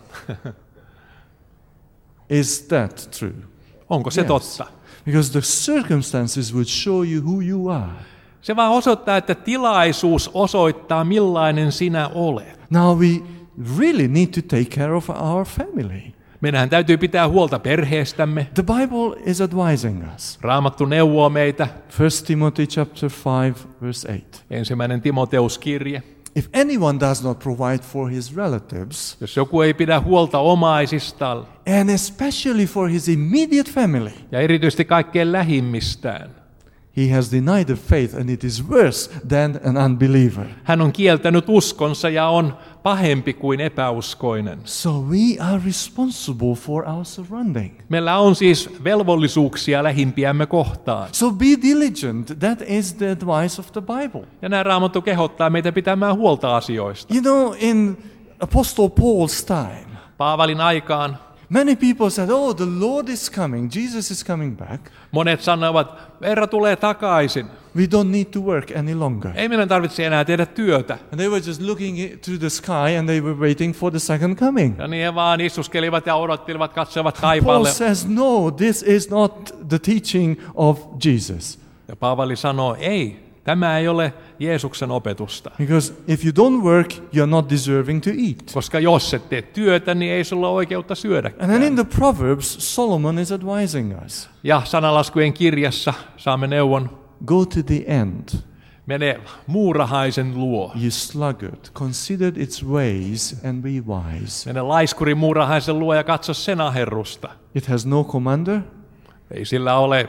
[SPEAKER 2] Is that true?
[SPEAKER 3] Onko se
[SPEAKER 2] Yes.
[SPEAKER 3] totta?
[SPEAKER 2] Because the circumstances would show you who you are.
[SPEAKER 3] Se vaan osoittaa, että tilaisuus osoittaa, millainen sinä olet.
[SPEAKER 2] Now we really need to take care of our family.
[SPEAKER 3] Meidän täytyy pitää huolta perheestämme.
[SPEAKER 2] The Bible is advising us.
[SPEAKER 3] Raamattu neuvoo meitä.
[SPEAKER 2] 1 Timothy chapter 5 verse 8.
[SPEAKER 3] 1. Timoteuskirje.
[SPEAKER 2] If anyone does not provide for his relatives,
[SPEAKER 3] Jos joku ei pidä huolta omaisistaan
[SPEAKER 2] and especially for his immediate family,
[SPEAKER 3] ja erityisesti kaikkein lähimmistään,
[SPEAKER 2] he has denied the faith and it is worse than an unbeliever.
[SPEAKER 3] hän on kieltänyt uskonsa ja on pahempi kuin epäuskoinen.
[SPEAKER 2] So we are responsible for our surrounding.
[SPEAKER 3] Meillä on siis velvollisuuksia lähimpiämme kohtaan.
[SPEAKER 2] So be diligent. That is the advice of the Bible.
[SPEAKER 3] Ja nämä Raamattu kehottaa meitä pitämään huolta asioista.
[SPEAKER 2] You know, in Apostle Paul's time,
[SPEAKER 3] Paavalin aikaan
[SPEAKER 2] many people said, oh, the Lord is coming, Jesus is coming back.
[SPEAKER 3] monet sanoivat, Herra tulee takaisin.
[SPEAKER 2] We don't need to work any longer.
[SPEAKER 3] Ei meidän tarvitse enää tehdä työtä.
[SPEAKER 2] And they were just looking to the sky and they were waiting for the second coming.
[SPEAKER 3] Ja niin he vaan istuskelivat ja odottelivat, katsoivat
[SPEAKER 2] Paul
[SPEAKER 3] taivaalle.
[SPEAKER 2] says, no, this is not the teaching of Jesus.
[SPEAKER 3] Ja Paavali sanoo, ei, tämä ei ole Jeesuksen opetusta.
[SPEAKER 2] Because if you don't work, you're not deserving to eat.
[SPEAKER 3] Koska jos et tee työtä, niin ei sulla ole oikeutta
[SPEAKER 2] And then in
[SPEAKER 3] syödäkään.
[SPEAKER 2] the Proverbs, Solomon is advising us.
[SPEAKER 3] Ja sananlaskujen kirjassa saamme neuvon,
[SPEAKER 2] Go to the end,
[SPEAKER 3] mene muurahaisen luo.
[SPEAKER 2] you sluggard. Consider its ways and be wise.
[SPEAKER 3] Mene laiskurin muurahaisen luo ja katso sen aherrusta.
[SPEAKER 2] It has no commander,
[SPEAKER 3] Ei sillä ole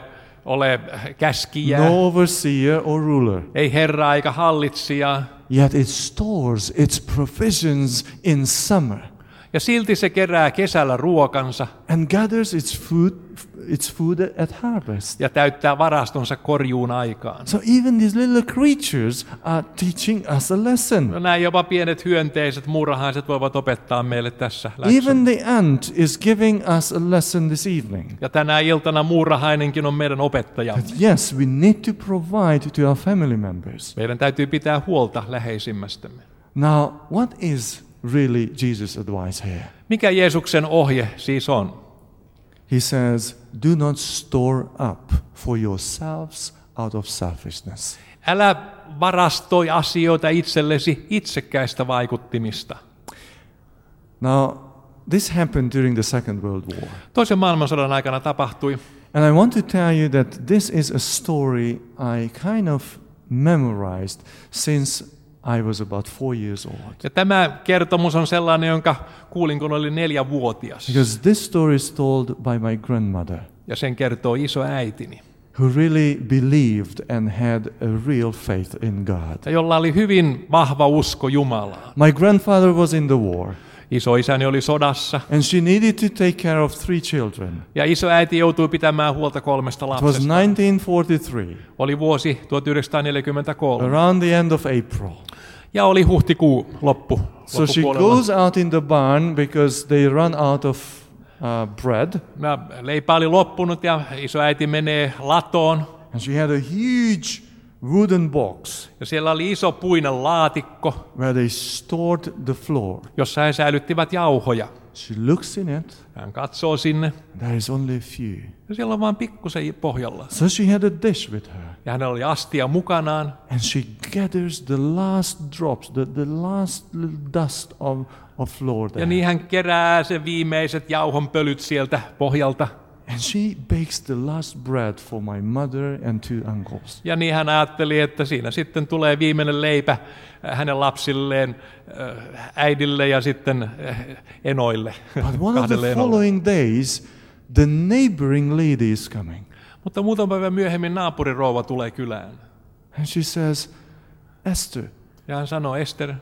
[SPEAKER 3] käskijää,
[SPEAKER 2] no overseer or ruler.
[SPEAKER 3] ei herraa eikä hallitsijaa.
[SPEAKER 2] Yet it stores its provisions in summer
[SPEAKER 3] Ja silti se kerää kesällä ruokansa
[SPEAKER 2] and gathers its food at harvest.
[SPEAKER 3] ja täyttää varastonsa korjuun aikaan.
[SPEAKER 2] So even these little creatures are teaching us a lesson.
[SPEAKER 3] No näin jopa pienet hyönteiset, muurahaiset voivat opettaa meille tässä läksyn.
[SPEAKER 2] Even the ant is giving us a lesson this evening.
[SPEAKER 3] Ja tänä iltana muurahainenkin on meidän opettajamme.
[SPEAKER 2] But yes, we need to provide to our family members.
[SPEAKER 3] Meidän täytyy pitää huolta läheisimmästämme.
[SPEAKER 2] Now, what is really Jesus' advice here?
[SPEAKER 3] Mikä Jeesuksen ohje siis on?
[SPEAKER 2] He says, do not store up for yourselves out of selfishness.
[SPEAKER 3] Älä varastoi asioita itsellesi itsekkäistä vaikuttimista.
[SPEAKER 2] Now, this happened during the Second World War.
[SPEAKER 3] Toisen maailmansodan aikana tapahtui.
[SPEAKER 2] And I want to tell you that this is a story I kind of memorized since I was about 4 years old.
[SPEAKER 3] Ja tämä kertomus on sellainen, jonka kuulin, kun olin 4-vuotias.
[SPEAKER 2] Because this story is told by my grandmother,
[SPEAKER 3] Ja sen kertoo isoäitini,
[SPEAKER 2] who really believed and had a real faith in God.
[SPEAKER 3] ja jolla oli hyvin vahva usko Jumalaan.
[SPEAKER 2] My grandfather was in the war,
[SPEAKER 3] Isoisäni oli sodassa,
[SPEAKER 2] and she needed to take care of 3 children.
[SPEAKER 3] ja isoäiti joutui pitämään huolta 3
[SPEAKER 2] It was
[SPEAKER 3] lapsesta.
[SPEAKER 2] 1943,
[SPEAKER 3] Oli vuosi 1943,
[SPEAKER 2] around the end of April.
[SPEAKER 3] ja oli huhtikuu
[SPEAKER 2] So she
[SPEAKER 3] loppupuolella.
[SPEAKER 2] goes out in the barn because they run out of bread,
[SPEAKER 3] Leipä oli loppunut, ja isoäiti menee latoon,
[SPEAKER 2] and she had a huge wooden box
[SPEAKER 3] ja siellä oli iso puinen laatikko,
[SPEAKER 2] where they stored the flour.
[SPEAKER 3] jossa he säilyttivät jauhoja.
[SPEAKER 2] She looks in it,
[SPEAKER 3] Hän katsoo sinne,
[SPEAKER 2] there is only a few.
[SPEAKER 3] ja siellä on vain pikkusen pohjalla.
[SPEAKER 2] So she had a dish with her,
[SPEAKER 3] Ja hänellä oli astia mukanaan,
[SPEAKER 2] and she gathers the last drops, the last little dust of flour
[SPEAKER 3] ja
[SPEAKER 2] there.
[SPEAKER 3] niin hän kerää sen viimeiset jauhonpölyt sieltä pohjalta.
[SPEAKER 2] And she bakes the last bread for my mother and 2 uncles.
[SPEAKER 3] Ja niin hän ajatteli, että siinä sitten tulee viimeinen leipä hänen lapsilleen, äidille ja sitten enoille.
[SPEAKER 2] But one of the
[SPEAKER 3] kahdelle enolle.
[SPEAKER 2] following days, the neighboring lady is coming.
[SPEAKER 3] Mutta muutama päivä myöhemmin naapurirouva tulee kylään.
[SPEAKER 2] And she says, Esther,
[SPEAKER 3] Ja hän sanoo, Ester,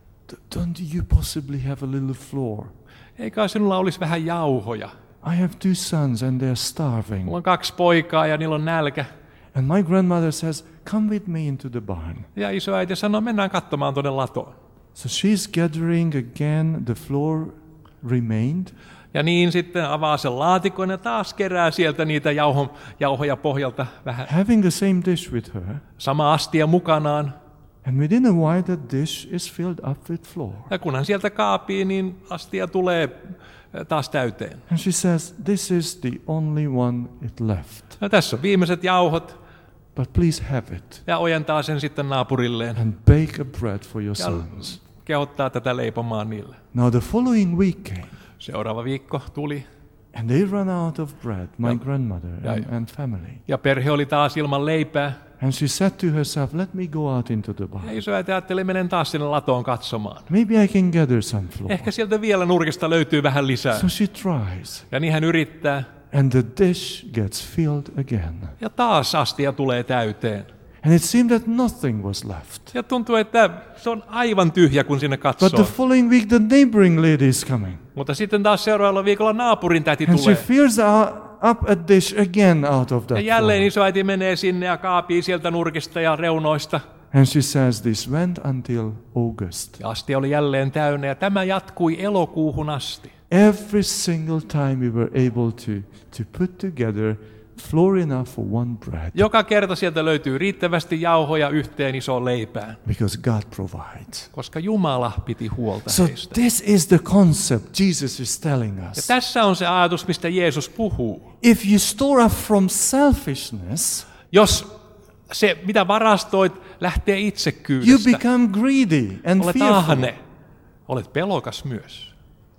[SPEAKER 2] don't you possibly have a little flour?
[SPEAKER 3] ei kai sinulla olisi vähän jauhoja.
[SPEAKER 2] I have 2 sons and they're starving.
[SPEAKER 3] Mulla on 2 poikaa ja niillä on nälkä.
[SPEAKER 2] And my grandmother says, come with me into the barn.
[SPEAKER 3] Ja isoäiti sanoo, mennään katsomaan tuonne latoon.
[SPEAKER 2] So she's gathering again, the flour remained.
[SPEAKER 3] Ja niin sitten avaa sen laatikon ja taas kerää sieltä niitä jauhoja pohjalta vähän.
[SPEAKER 2] Having the same dish with her.
[SPEAKER 3] Sama astia mukanaan.
[SPEAKER 2] And within a while that dish is filled up with flour.
[SPEAKER 3] Ja kun hän sieltä kaapii, niin astia tulee taas täyteen.
[SPEAKER 2] And she says, this is the only one it left.
[SPEAKER 3] Ja tässä on viimeiset jauhot.
[SPEAKER 2] But please have it.
[SPEAKER 3] Ja ojentaa sen sitten naapurilleen.
[SPEAKER 2] And bake a bread for your
[SPEAKER 3] Ja
[SPEAKER 2] sons.
[SPEAKER 3] kehottaa tätä leipomaan niille.
[SPEAKER 2] Now the following week came.
[SPEAKER 3] Seuraava viikko tuli.
[SPEAKER 2] And they ran out of bread, my
[SPEAKER 3] Ja-
[SPEAKER 2] grandmother and family.
[SPEAKER 3] Ja perhe oli taas ilman leipää.
[SPEAKER 2] And she said to herself, let me go out into the
[SPEAKER 3] Ja
[SPEAKER 2] barn.
[SPEAKER 3] isoäiti ajatteli, menen taas sinne latoon katsomaan.
[SPEAKER 2] Maybe I can gather some flour.
[SPEAKER 3] Ehkä sieltä vielä nurkista löytyy vähän lisää.
[SPEAKER 2] So she tries.
[SPEAKER 3] Ja niin hän yrittää.
[SPEAKER 2] And the dish gets filled again.
[SPEAKER 3] Ja taas astia tulee täyteen.
[SPEAKER 2] And it seemed that nothing was left.
[SPEAKER 3] Ja tuntuu, että se on aivan tyhjä, kun sinne
[SPEAKER 2] But the
[SPEAKER 3] katsoo.
[SPEAKER 2] following week, the neighboring lady is coming.
[SPEAKER 3] Mutta sitten taas seuraavalla viikolla naapurin täti
[SPEAKER 2] And she
[SPEAKER 3] tulee.
[SPEAKER 2] fills up a dish again out of
[SPEAKER 3] Ja
[SPEAKER 2] that
[SPEAKER 3] jälleen
[SPEAKER 2] flour.
[SPEAKER 3] isoäiti menee sinne ja kaapii sieltä nurkista ja reunoista.
[SPEAKER 2] And she says, this went until August.
[SPEAKER 3] Ja astia oli jälleen täynnä ja tämä jatkui elokuuhun asti.
[SPEAKER 2] Every single time we were able to put together flour enough for one bread.
[SPEAKER 3] Joka kerta sieltä löytyy riittävästi jauhoja yhteen isoon leipään,
[SPEAKER 2] Because God provides.
[SPEAKER 3] koska Jumala piti huolta
[SPEAKER 2] So
[SPEAKER 3] heistä.
[SPEAKER 2] this is the concept Jesus is telling
[SPEAKER 3] Ja
[SPEAKER 2] us.
[SPEAKER 3] tässä on se ajatus, mistä Jeesus puhuu.
[SPEAKER 2] If you store up from selfishness,
[SPEAKER 3] Jos se, mitä varastoit, lähtee
[SPEAKER 2] you
[SPEAKER 3] itsekkyydestä,
[SPEAKER 2] become greedy and
[SPEAKER 3] olet
[SPEAKER 2] fearful.
[SPEAKER 3] ahne, olet pelokas myös.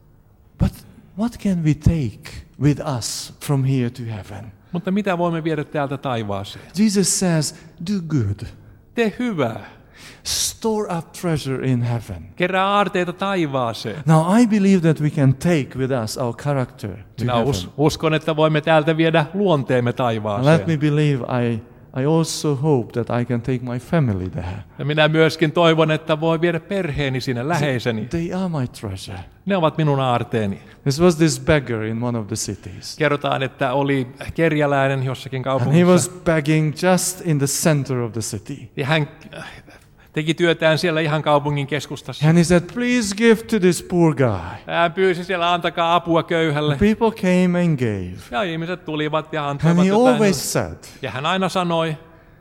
[SPEAKER 2] But what can we take with us from here to heaven?
[SPEAKER 3] Mutta mitä voimme viedä täältä taivaaseen?
[SPEAKER 2] Jesus says, do good.
[SPEAKER 3] Tee hyvää.
[SPEAKER 2] Store up treasure in heaven.
[SPEAKER 3] Kerää aarteita taivaaseen.
[SPEAKER 2] Now I believe that we can take with us our character to
[SPEAKER 3] Minä
[SPEAKER 2] heaven.
[SPEAKER 3] uskon, että voimme täältä viedä luonteemme
[SPEAKER 2] And
[SPEAKER 3] taivaaseen.
[SPEAKER 2] let me believe I also hope that I can take my family there.
[SPEAKER 3] Ja minä myöskin toivon, että voi viedä perheeni sinne, läheiseni.
[SPEAKER 2] They are my treasure.
[SPEAKER 3] Ne ovat minun aarteeni.
[SPEAKER 2] This was this beggar in one of the cities.
[SPEAKER 3] Kerrotaan, että oli kerjäläinen jossakin
[SPEAKER 2] And he was
[SPEAKER 3] kaupungissa.
[SPEAKER 2] begging just in the center of the city.
[SPEAKER 3] Ja hän teki työtään siellä ihan kaupungin keskustassa.
[SPEAKER 2] And he said, please give to this poor guy.
[SPEAKER 3] Hän pyysi siellä, antakaa apua köyhälle.
[SPEAKER 2] People came and gave.
[SPEAKER 3] Ja ihmiset tulivat ja
[SPEAKER 2] And
[SPEAKER 3] antoivat
[SPEAKER 2] he
[SPEAKER 3] jotain.
[SPEAKER 2] always said,
[SPEAKER 3] Ja hän aina sanoi,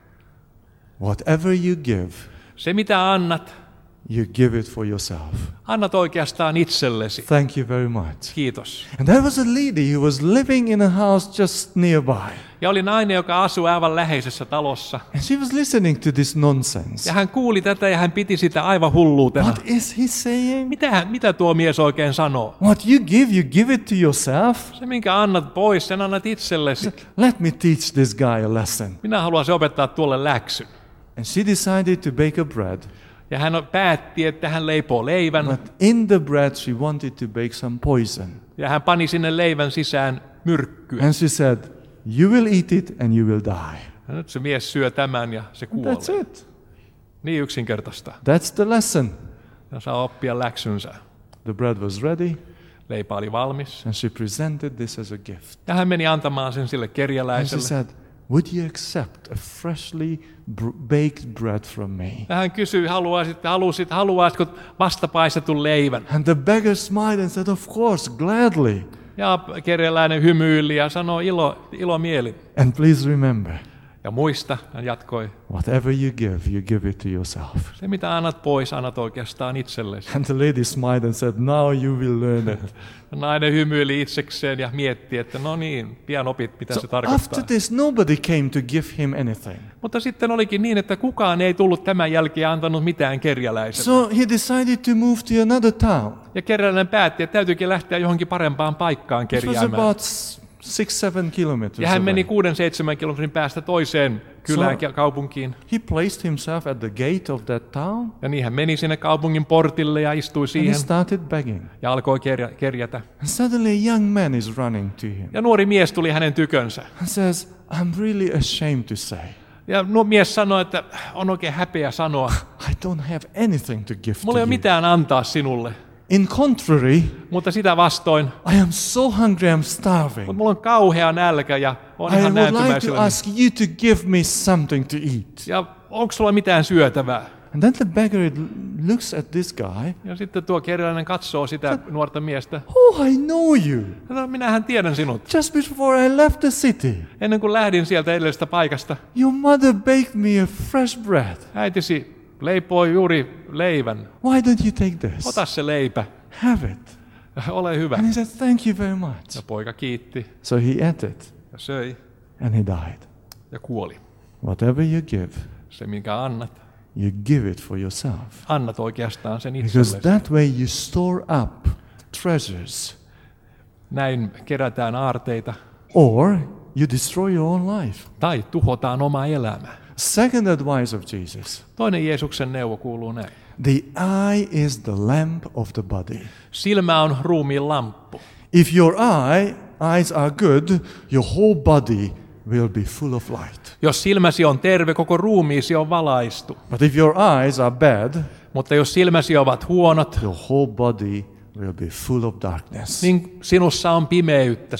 [SPEAKER 2] whatever you give,
[SPEAKER 3] se mitä annat,
[SPEAKER 2] you give it for yourself.
[SPEAKER 3] annat oikeastaan itsellesi.
[SPEAKER 2] Thank you very much.
[SPEAKER 3] Kiitos.
[SPEAKER 2] And there was a lady who was living in a house just nearby.
[SPEAKER 3] Ja oli nainen, joka asui aivan läheisessä talossa.
[SPEAKER 2] And she was listening to this nonsense.
[SPEAKER 3] Ja hän kuuli tätä ja hän piti sitä aivan hulluutena.
[SPEAKER 2] What is he saying?
[SPEAKER 3] Mitä tuo mies oikein sanoo?
[SPEAKER 2] What you give it to yourself?
[SPEAKER 3] Se, minkä annat pois, sen annat itsellesi.
[SPEAKER 2] Let me teach this guy a lesson.
[SPEAKER 3] Minä haluaisin opettaa tuolle läksyn.
[SPEAKER 2] And she decided to bake a bread.
[SPEAKER 3] Ja hän päätti, että hän leipoo leivän.
[SPEAKER 2] But in the bread she wanted to bake some poison.
[SPEAKER 3] Ja hän pani sinne leivän sisään myrkkyä.
[SPEAKER 2] And she said, "You will eat it and you will die."
[SPEAKER 3] Ja nyt se mies syö tämän ja se kuolee.
[SPEAKER 2] That's it.
[SPEAKER 3] Niin yksinkertaista.
[SPEAKER 2] That's the lesson.
[SPEAKER 3] Ja saa oppia läksynsä.
[SPEAKER 2] The bread was ready
[SPEAKER 3] Leipä oli valmis.
[SPEAKER 2] and she presented this as a gift.
[SPEAKER 3] Ja hän meni antamaan sen sille
[SPEAKER 2] And she
[SPEAKER 3] kerjäläiselle.
[SPEAKER 2] said, "Would you accept a freshly baked bread from me?"
[SPEAKER 3] Ja hän kysyi, haluaisitko vastapaistetun leivän?
[SPEAKER 2] And the beggar smiled and said, "Of course, gladly."
[SPEAKER 3] Ja kerjäläinen hymyili ja sanoi ilo mieli.
[SPEAKER 2] And please remember,
[SPEAKER 3] Ja muista, hän jatkoi,
[SPEAKER 2] whatever you give it to yourself.
[SPEAKER 3] se mitä annat pois, annat oikeastaan itsellesi.
[SPEAKER 2] And the lady smiled and said, "Now you will learn it."
[SPEAKER 3] Nainen hymyili itsekseen ja mietti, että no niin, pian opit mitä se
[SPEAKER 2] So
[SPEAKER 3] tarkoittaa.
[SPEAKER 2] after this, nobody came to give him anything.
[SPEAKER 3] Mutta sitten olikin niin, että kukaan ei tullut tämän jälkeen antanut mitään kerjäläiselle.
[SPEAKER 2] So he decided to move to another town.
[SPEAKER 3] Ja kerjäläinen päätti, että täytyykin lähteä johonkin parempaan paikkaan
[SPEAKER 2] It was
[SPEAKER 3] kerjäämään.
[SPEAKER 2] about 6-7 kilometers
[SPEAKER 3] Ja hän meni
[SPEAKER 2] away.
[SPEAKER 3] 6-7 kilometrin päästä toiseen kylään ja kaupunkiin.
[SPEAKER 2] He placed himself at the gate of that town
[SPEAKER 3] Ja niin hän meni sinne kaupungin portille ja istui
[SPEAKER 2] and he
[SPEAKER 3] siihen
[SPEAKER 2] started begging.
[SPEAKER 3] ja alkoi kerjätä.
[SPEAKER 2] And suddenly a young man is running to him
[SPEAKER 3] Ja nuori mies tuli hänen tykönsä.
[SPEAKER 2] and says, "I'm really ashamed to say,
[SPEAKER 3] Ja mies sanoi, että on oikein häpeä sanoa.
[SPEAKER 2] I don't have anything to give
[SPEAKER 3] Mulla
[SPEAKER 2] to
[SPEAKER 3] ei ole
[SPEAKER 2] you.
[SPEAKER 3] mitään antaa sinulle.
[SPEAKER 2] In contrary,
[SPEAKER 3] Mutta sitä vastoin,
[SPEAKER 2] I am so hungry, I'm starving.
[SPEAKER 3] mulla on kauhea nälkä ja on
[SPEAKER 2] I
[SPEAKER 3] ihan
[SPEAKER 2] would like to
[SPEAKER 3] näytymäisellä.
[SPEAKER 2] ask you to give me something to eat."
[SPEAKER 3] Ja onko sulla mitään syötävää?
[SPEAKER 2] And then the beggar looks at this guy.
[SPEAKER 3] Ja sitten tuo kerjäläinen katsoo sitä nuorta miestä.
[SPEAKER 2] "Oh, I know you.
[SPEAKER 3] No, minähän tiedän sinut.
[SPEAKER 2] Just before I left the city,
[SPEAKER 3] Ennen kuin lähdin sieltä edellisestä paikasta,
[SPEAKER 2] your mother baked me a fresh bread.
[SPEAKER 3] äitisi leipoi juuri leivän.
[SPEAKER 2] Why don't you take this?
[SPEAKER 3] Ota se leipä.
[SPEAKER 2] Have it."
[SPEAKER 3] Ole hyvä.
[SPEAKER 2] And he said, "Thank you very much."
[SPEAKER 3] Ja poika kiitti
[SPEAKER 2] So he ate it
[SPEAKER 3] ja söi
[SPEAKER 2] and he died.
[SPEAKER 3] ja kuoli.
[SPEAKER 2] Whatever you give,
[SPEAKER 3] Se minkä annat,
[SPEAKER 2] you give it for yourself.
[SPEAKER 3] annat oikeastaan sen
[SPEAKER 2] Because
[SPEAKER 3] itsellesi.
[SPEAKER 2] that way you store up treasures,
[SPEAKER 3] Näin kerätään aarteita
[SPEAKER 2] or you destroy your own life.
[SPEAKER 3] tai tuhotaan oma elämä.
[SPEAKER 2] Second advice of Jesus.
[SPEAKER 3] Toinen Jeesuksen neuvo kuuluu näin.
[SPEAKER 2] The eye is the lamp of the body.
[SPEAKER 3] Silmä on ruumiin lamppu.
[SPEAKER 2] If your eyes are good, your whole body will be full of light.
[SPEAKER 3] Jos silmäsi on terve, koko ruumiisi on valaistu.
[SPEAKER 2] But if your eyes are bad,
[SPEAKER 3] Mutta jos silmäsi ovat huonot,
[SPEAKER 2] your whole body will be full of darkness.
[SPEAKER 3] niin sinussa on pimeyttä.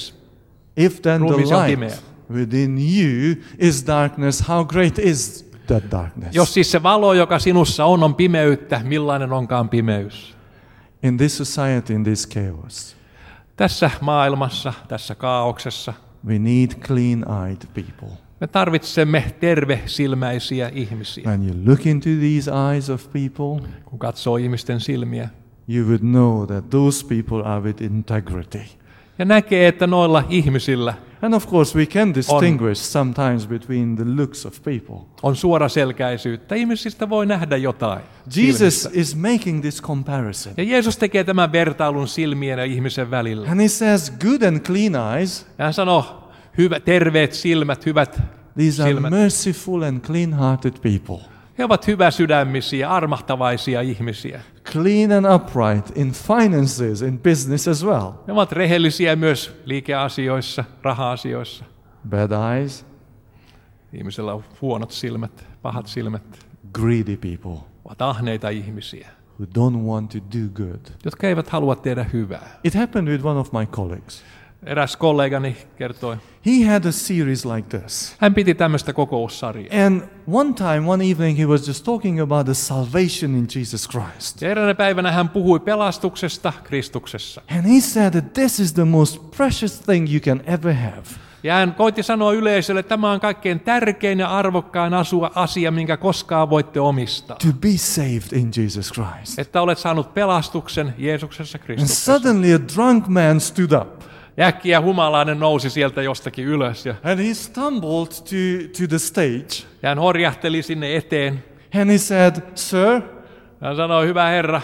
[SPEAKER 2] If then the
[SPEAKER 3] ruumiisi on pimeä.
[SPEAKER 2] light within you is darkness, how great is that darkness?
[SPEAKER 3] Jos siis se valo, joka sinussa on pimeyttä, millainen onkaan pimeys?
[SPEAKER 2] In this society, in this chaos,
[SPEAKER 3] Tässä maailmassa, tässä kaauksessa,
[SPEAKER 2] we need clean-eyed people.
[SPEAKER 3] me tarvitsemme tervesilmäisiä ihmisiä.
[SPEAKER 2] When you look into these eyes of people,
[SPEAKER 3] Kun katsoo ihmisten silmiä
[SPEAKER 2] you would know that those people are with integrity.
[SPEAKER 3] ja näkee, että noilla ihmisillä
[SPEAKER 2] And of course, we can distinguish sometimes between the looks of people.
[SPEAKER 3] on suoraselkäisyyttä. Ihmisistä voi nähdä jotain.
[SPEAKER 2] Jesus
[SPEAKER 3] silmissä.
[SPEAKER 2] is making this comparison.
[SPEAKER 3] Ja Jeesus tekee tämän vertailun silmien ja ihmisen välillä.
[SPEAKER 2] And he says, good and clean eyes,
[SPEAKER 3] Ja hän sanoo, terveet silmät, hyvät
[SPEAKER 2] these are
[SPEAKER 3] silmät.
[SPEAKER 2] merciful and clean-hearted people.
[SPEAKER 3] He ovat hyväsydämisiä, armahtavaisia ihmisiä.
[SPEAKER 2] Clean and upright in finances, in business as well.
[SPEAKER 3] Ne ovat rehellisiä myös liikeasioissa, raha-asioissa.
[SPEAKER 2] Bad eyes,
[SPEAKER 3] Ihmisellä on huonot silmät, pahat silmät.
[SPEAKER 2] greedy people
[SPEAKER 3] Ovat ahneita ihmisiä,
[SPEAKER 2] who don't want to do good.
[SPEAKER 3] jotka eivät halua tehdä hyvää.
[SPEAKER 2] It happened with one of my colleagues.
[SPEAKER 3] Eräs kollegani kertoi,
[SPEAKER 2] He had a series like this.
[SPEAKER 3] hän piti tämmöistä kokoussarjaa.
[SPEAKER 2] And one evening, he was just talking about the salvation in Jesus Christ.
[SPEAKER 3] Ja eräänä päivänä hän puhui pelastuksesta Kristuksessa.
[SPEAKER 2] And he said that this is the most precious thing you can ever have.
[SPEAKER 3] Ja hän koitti sanoa yleisölle, että tämä on kaikkein tärkein ja arvokkain asia, minkä koskaan voitte omistaa.
[SPEAKER 2] To be saved in Jesus Christ.
[SPEAKER 3] Että olet saanut pelastuksen Jeesuksessa
[SPEAKER 2] And
[SPEAKER 3] Kristuksessa.
[SPEAKER 2] suddenly a drunk man stood up.
[SPEAKER 3] Ja äkkiä humalainen nousi sieltä jostakin ylös ja
[SPEAKER 2] And he stumbled to the stage.
[SPEAKER 3] hän horjahteli sinne eteen.
[SPEAKER 2] And he said, "Sir,
[SPEAKER 3] Hän sanoi, hyvä Herra,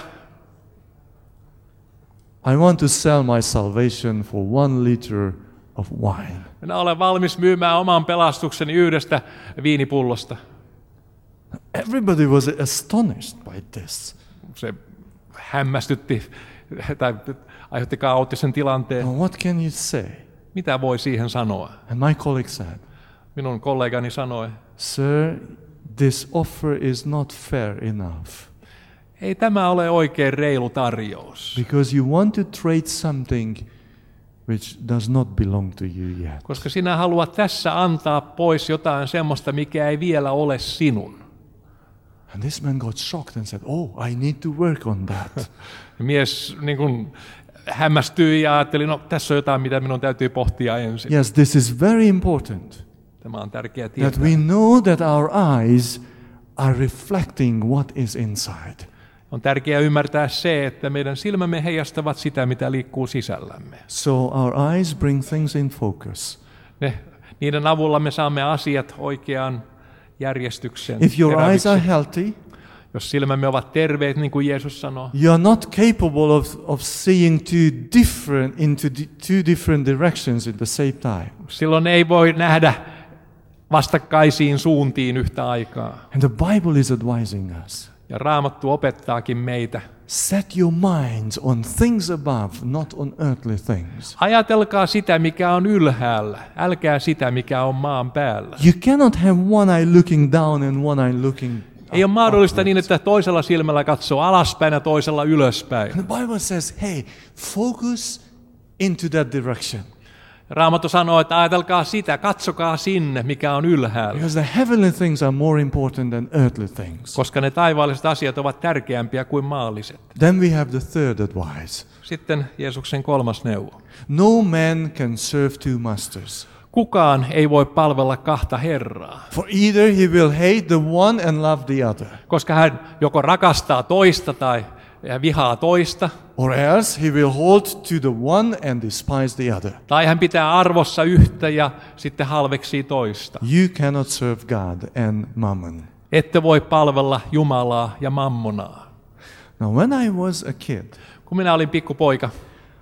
[SPEAKER 2] I want to sell my salvation for 1 liter of wine."
[SPEAKER 3] minä olen valmis myymään oman pelastukseni yhdestä viinipullosta.
[SPEAKER 2] Everybody was astonished by this.
[SPEAKER 3] Se hämmästytti tai aiheutti kaoottisen tilanteen.
[SPEAKER 2] Now, what can you say?
[SPEAKER 3] Mitä voi siihen sanoa?
[SPEAKER 2] And my colleague said,
[SPEAKER 3] Minun kollegani sanoi,
[SPEAKER 2] Sir, this offer is not fair enough.
[SPEAKER 3] ei tämä ole oikein reilu tarjous,
[SPEAKER 2] Because you want to trade something which does not belong to you yet.
[SPEAKER 3] koska sinä haluat tässä antaa pois jotain semmoista, mikä ei vielä ole sinun.
[SPEAKER 2] And this man got shocked and said, oh, I need to work on that.
[SPEAKER 3] Mies niin kuin hämmästyi ja ajatteli, no tässä on jotain, mitä minun täytyy pohtia ensin.
[SPEAKER 2] Yes, this is very important.
[SPEAKER 3] Tämä on tärkeä
[SPEAKER 2] That
[SPEAKER 3] tietää.
[SPEAKER 2] we know that our eyes are reflecting what is inside.
[SPEAKER 3] On tärkeää ymmärtää se, että meidän silmämme heijastavat sitä, mitä liikkuu sisällämme.
[SPEAKER 2] So our eyes bring things in focus.
[SPEAKER 3] Niiden avulla me saamme asiat oikeaan järjestykseen.
[SPEAKER 2] If your eyes
[SPEAKER 3] teräviksi.
[SPEAKER 2] are healthy,
[SPEAKER 3] Jos silmämme ovat terveet, niin kuin Jeesus sanoo,
[SPEAKER 2] you are not capable of seeing into two different directions at the same time.
[SPEAKER 3] silloin ei voi nähdä vastakkaisiin suuntiin yhtä aikaa.
[SPEAKER 2] And the Bible is advising us.
[SPEAKER 3] Ja Raamattu opettaakin meitä.
[SPEAKER 2] Set your minds on things above, not on earthly things.
[SPEAKER 3] Ajatelkaa sitä, mikä on ylhäällä. Älkää sitä, mikä on aan päällä.
[SPEAKER 2] You cannot have one eye looking down and one eye looking
[SPEAKER 3] Ei ole mahdollista
[SPEAKER 2] upwards.
[SPEAKER 3] niin, että toisella silmällä katsoo alaspäin ja toisella ylöspäin.
[SPEAKER 2] The Bible says, hey, focus into that direction.
[SPEAKER 3] Raamattu sanoo, että ajatelkaa sitä, katsokaa sinne, mikä on ylhäällä.
[SPEAKER 2] Because the heavenly things are more important than earthly things.
[SPEAKER 3] Koska ne taivaalliset asiat ovat tärkeämpiä kuin maalliset.
[SPEAKER 2] Then we have the third advice.
[SPEAKER 3] Sitten Jeesuksen kolmas neuvo.
[SPEAKER 2] No man can serve two masters.
[SPEAKER 3] Kukaan ei voi palvella kahta Herraa,
[SPEAKER 2] For either he will hate the one and love the other,
[SPEAKER 3] koska hän joko rakastaa toista tai vihaa toista,
[SPEAKER 2] or else he will hold to the one and despise the other.
[SPEAKER 3] tai hän pitää arvossa yhtä ja sitten halveksii toista.
[SPEAKER 2] You cannot serve God and mammon.
[SPEAKER 3] Ette voi palvella Jumalaa ja mammonaa.
[SPEAKER 2] Now, when I was a kid,
[SPEAKER 3] Kun minä olin pikkupoika,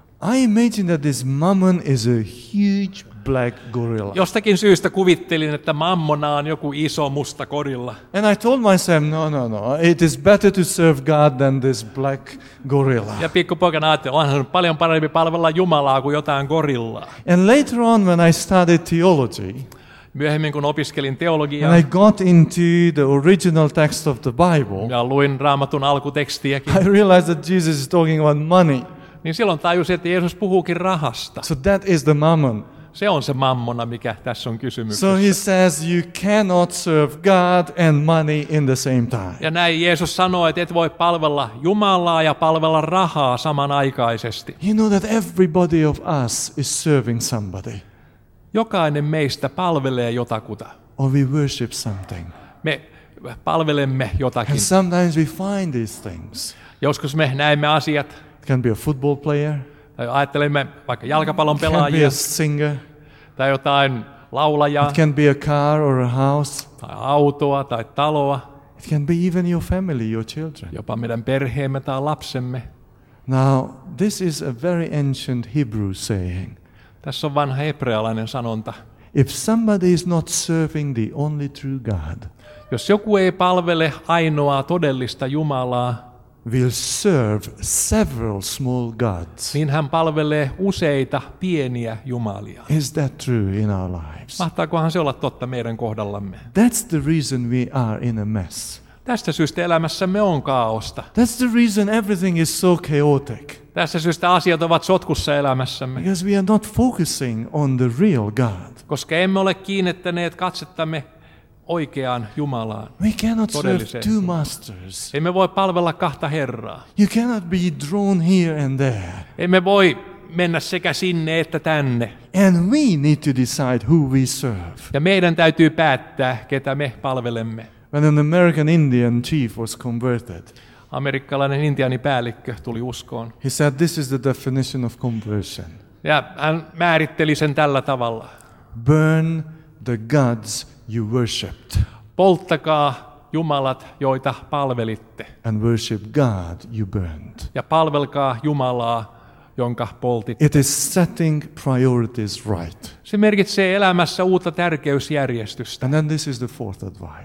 [SPEAKER 2] I imagined that this mammon is a huge black gorilla.
[SPEAKER 3] jostakin syystä kuvittelin, että mammona on joku iso musta gorilla.
[SPEAKER 2] And I told myself, no, it is better to serve God than this black gorilla.
[SPEAKER 3] Ja pikkupoikana ajattelin, onhan paljon parempi palvella Jumalaa kuin jotain gorillaa.
[SPEAKER 2] And later on, when I studied theology,
[SPEAKER 3] Myöhemmin kun opiskelin
[SPEAKER 2] when
[SPEAKER 3] teologiaa
[SPEAKER 2] I got into the original text of the Bible,
[SPEAKER 3] ja luin Raamatun alkutekstiäkin,
[SPEAKER 2] I realized that Jesus is talking about money.
[SPEAKER 3] niin silloin tajusin, että Jeesus puhuukin rahasta.
[SPEAKER 2] So that is the mammon.
[SPEAKER 3] Se on se mammona, mikä tässä on
[SPEAKER 2] So
[SPEAKER 3] kysymyksessä.
[SPEAKER 2] he says you cannot serve God and money in the same time.
[SPEAKER 3] Ja näin Jeesus sanoo, että et voi palvella Jumalaa ja palvella rahaa samanaikaisesti.
[SPEAKER 2] You know that everybody of us is serving somebody,
[SPEAKER 3] Jokainen meistä palvelee jotakuta.
[SPEAKER 2] or we worship something.
[SPEAKER 3] Me palvelemme jotakin.
[SPEAKER 2] And sometimes we find these things.
[SPEAKER 3] Joskus me näemme asiat,
[SPEAKER 2] It can be a football player,
[SPEAKER 3] tai ajattelemme vaikka jalkapallon
[SPEAKER 2] it can be
[SPEAKER 3] pelaajia,
[SPEAKER 2] a singer,
[SPEAKER 3] tai jotain laulajaa,
[SPEAKER 2] it can be a car or a house.
[SPEAKER 3] tai autoa, tai taloa,
[SPEAKER 2] It can be even your family, your children.
[SPEAKER 3] jopa meidän perheemme tai lapsemme.
[SPEAKER 2] Now, this is a very ancient Hebrew saying.
[SPEAKER 3] Tässä on vanha hebrealainen sanonta.
[SPEAKER 2] If somebody is not serving the only true God,
[SPEAKER 3] Jos joku ei palvele ainoaa todellista Jumalaa,
[SPEAKER 2] will serve several small gods.
[SPEAKER 3] niin hän palvelee useita pieniä jumalia.
[SPEAKER 2] Is that true in our lives?
[SPEAKER 3] Mahtaakohan se olla totta meidän kohdallamme?
[SPEAKER 2] That's the reason we are in a mess.
[SPEAKER 3] Tästä syystä elämässämme on kaaosta.
[SPEAKER 2] That's the reason everything is so chaotic.
[SPEAKER 3] Tästä syystä asiat ovat sotkussa elämässämme,
[SPEAKER 2] Because we are not focusing on the real God.
[SPEAKER 3] koska emme ole kiinnittäneet katsettamme oikeaan Jumalaan.
[SPEAKER 2] We cannot serve
[SPEAKER 3] Todelliseen.
[SPEAKER 2] two masters.
[SPEAKER 3] Emme voi palvella kahta Herraa.
[SPEAKER 2] You cannot be drawn here and there.
[SPEAKER 3] Emme voi mennä sekä sinne että tänne.
[SPEAKER 2] And we need to decide who we serve.
[SPEAKER 3] Ja meidän täytyy päättää, ketä me palvelemme.
[SPEAKER 2] When an American Indian chief was converted,
[SPEAKER 3] Amerikkalainen intiaanipäällikkö tuli uskoon.
[SPEAKER 2] he said this is the definition of conversion.
[SPEAKER 3] Ja hän määritteli sen tällä tavalla.
[SPEAKER 2] Burn the gods you worshipped
[SPEAKER 3] Polttakaa jumalat, joita palvelitte.
[SPEAKER 2] and worship God you burned.
[SPEAKER 3] Ja palvelkaa Jumalaa, jonka poltitte.
[SPEAKER 2] It is setting priorities right.
[SPEAKER 3] Se merkitsee elämässä uutta tärkeysjärjestystä.
[SPEAKER 2] And then this is the fourth advice.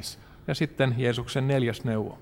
[SPEAKER 3] Ja sitten Jeesuksen 4. neuvo.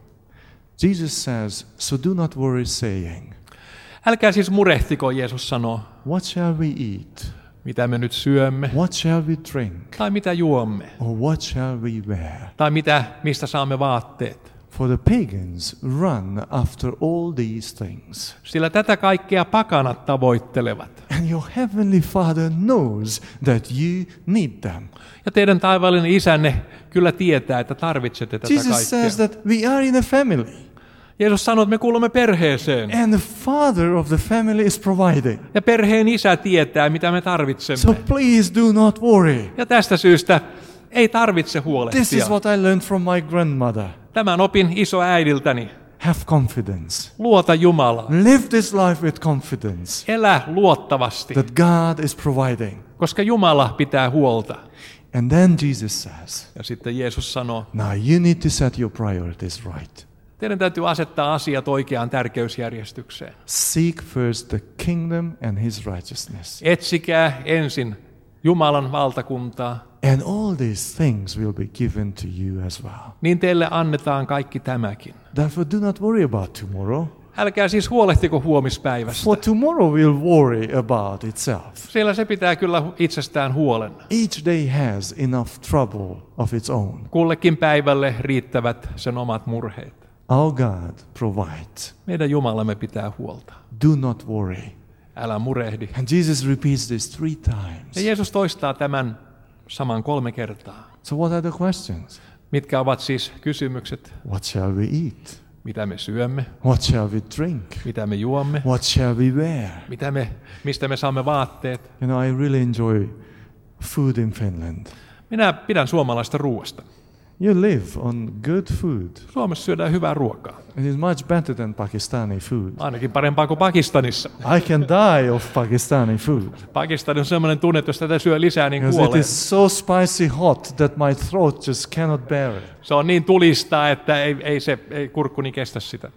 [SPEAKER 2] Jesus says, so do not worry saying,
[SPEAKER 3] Älkää siis murehtiko, Jeesus sanoo,
[SPEAKER 2] what shall we eat?
[SPEAKER 3] mitä me nyt syömme,
[SPEAKER 2] What shall we drink?
[SPEAKER 3] tai mitä juomme,
[SPEAKER 2] Or what shall we wear?
[SPEAKER 3] tai mistä saamme vaatteet.
[SPEAKER 2] For the pagans run after all these things.
[SPEAKER 3] Sillä tätä kaikkea pakanat tavoittelevat.
[SPEAKER 2] And your heavenly Father knows that you need them.
[SPEAKER 3] Ja teidän taivaallinen isänne kyllä tietää, että tarvitsette tätä
[SPEAKER 2] Jesus
[SPEAKER 3] kaikkea.
[SPEAKER 2] says that we are in a family.
[SPEAKER 3] Jeesus sanoo, että me kuulumme perheeseen.
[SPEAKER 2] And the father of the family is providing.
[SPEAKER 3] Ja perheen isä tietää, mitä me tarvitsemme.
[SPEAKER 2] So please do not worry.
[SPEAKER 3] Ja tästä syystä ei tarvitse huolehtia.
[SPEAKER 2] This is what I learned from my grandmother.
[SPEAKER 3] Tämän opin isoäidiltäni.
[SPEAKER 2] Have confidence.
[SPEAKER 3] Luota Jumalaan.
[SPEAKER 2] Live this life with confidence
[SPEAKER 3] Elä luottavasti,
[SPEAKER 2] that God is providing.
[SPEAKER 3] koska Jumala pitää huolta.
[SPEAKER 2] And then Jesus says,
[SPEAKER 3] Ja sitten Jeesus sanoo,
[SPEAKER 2] now you need to set your priorities right.
[SPEAKER 3] teidän täytyy asettaa asiat oikeaan tärkeysjärjestykseen.
[SPEAKER 2] Seek first the kingdom and his righteousness.
[SPEAKER 3] Etsikää ensin Jumalan valtakuntaa,
[SPEAKER 2] And all these things will be given to you as well.
[SPEAKER 3] niin teille annetaan kaikki tämäkin.
[SPEAKER 2] Therefore do not worry about tomorrow.
[SPEAKER 3] Älkää siis huolehtiko huomispäivästä,
[SPEAKER 2] For tomorrow will worry about itself.
[SPEAKER 3] sillä se pitää kyllä itsestään huolen.
[SPEAKER 2] Each day has enough trouble of its own.
[SPEAKER 3] Kullekin päivälle riittävät sen omat murheet.
[SPEAKER 2] Our God provides.
[SPEAKER 3] Meidän Jumalamme pitää huolta.
[SPEAKER 2] Do not worry.
[SPEAKER 3] Älä murehdi.
[SPEAKER 2] And Jesus repeats this 3
[SPEAKER 3] Ja
[SPEAKER 2] times.
[SPEAKER 3] Jeesus toistaa tämän saman 3 kertaa.
[SPEAKER 2] So what are the questions?
[SPEAKER 3] Mitkä ovat siis kysymykset?
[SPEAKER 2] What shall we eat?
[SPEAKER 3] Mitä me syömme?
[SPEAKER 2] What shall we drink?
[SPEAKER 3] Mitä me juomme?
[SPEAKER 2] What shall we wear?
[SPEAKER 3] Mistä me saamme vaatteet?
[SPEAKER 2] You know, I really enjoy food in Finland.
[SPEAKER 3] Minä pidän suomalaista ruoasta.
[SPEAKER 2] You live on good food.
[SPEAKER 3] Suomessa syödään hyvää ruokaa.
[SPEAKER 2] It is much better than Pakistani food.
[SPEAKER 3] Ainakin parempaa kuin Pakistanissa.
[SPEAKER 2] I can die of Pakistani food.
[SPEAKER 3] Pakistan on sellainen tunne, että jos tätä syö lisää, niin
[SPEAKER 2] Because it
[SPEAKER 3] kuolee.
[SPEAKER 2] is so spicy hot that my throat just cannot bear it.
[SPEAKER 3] Se on niin tulista, että ei kurkkuni kestä sitä.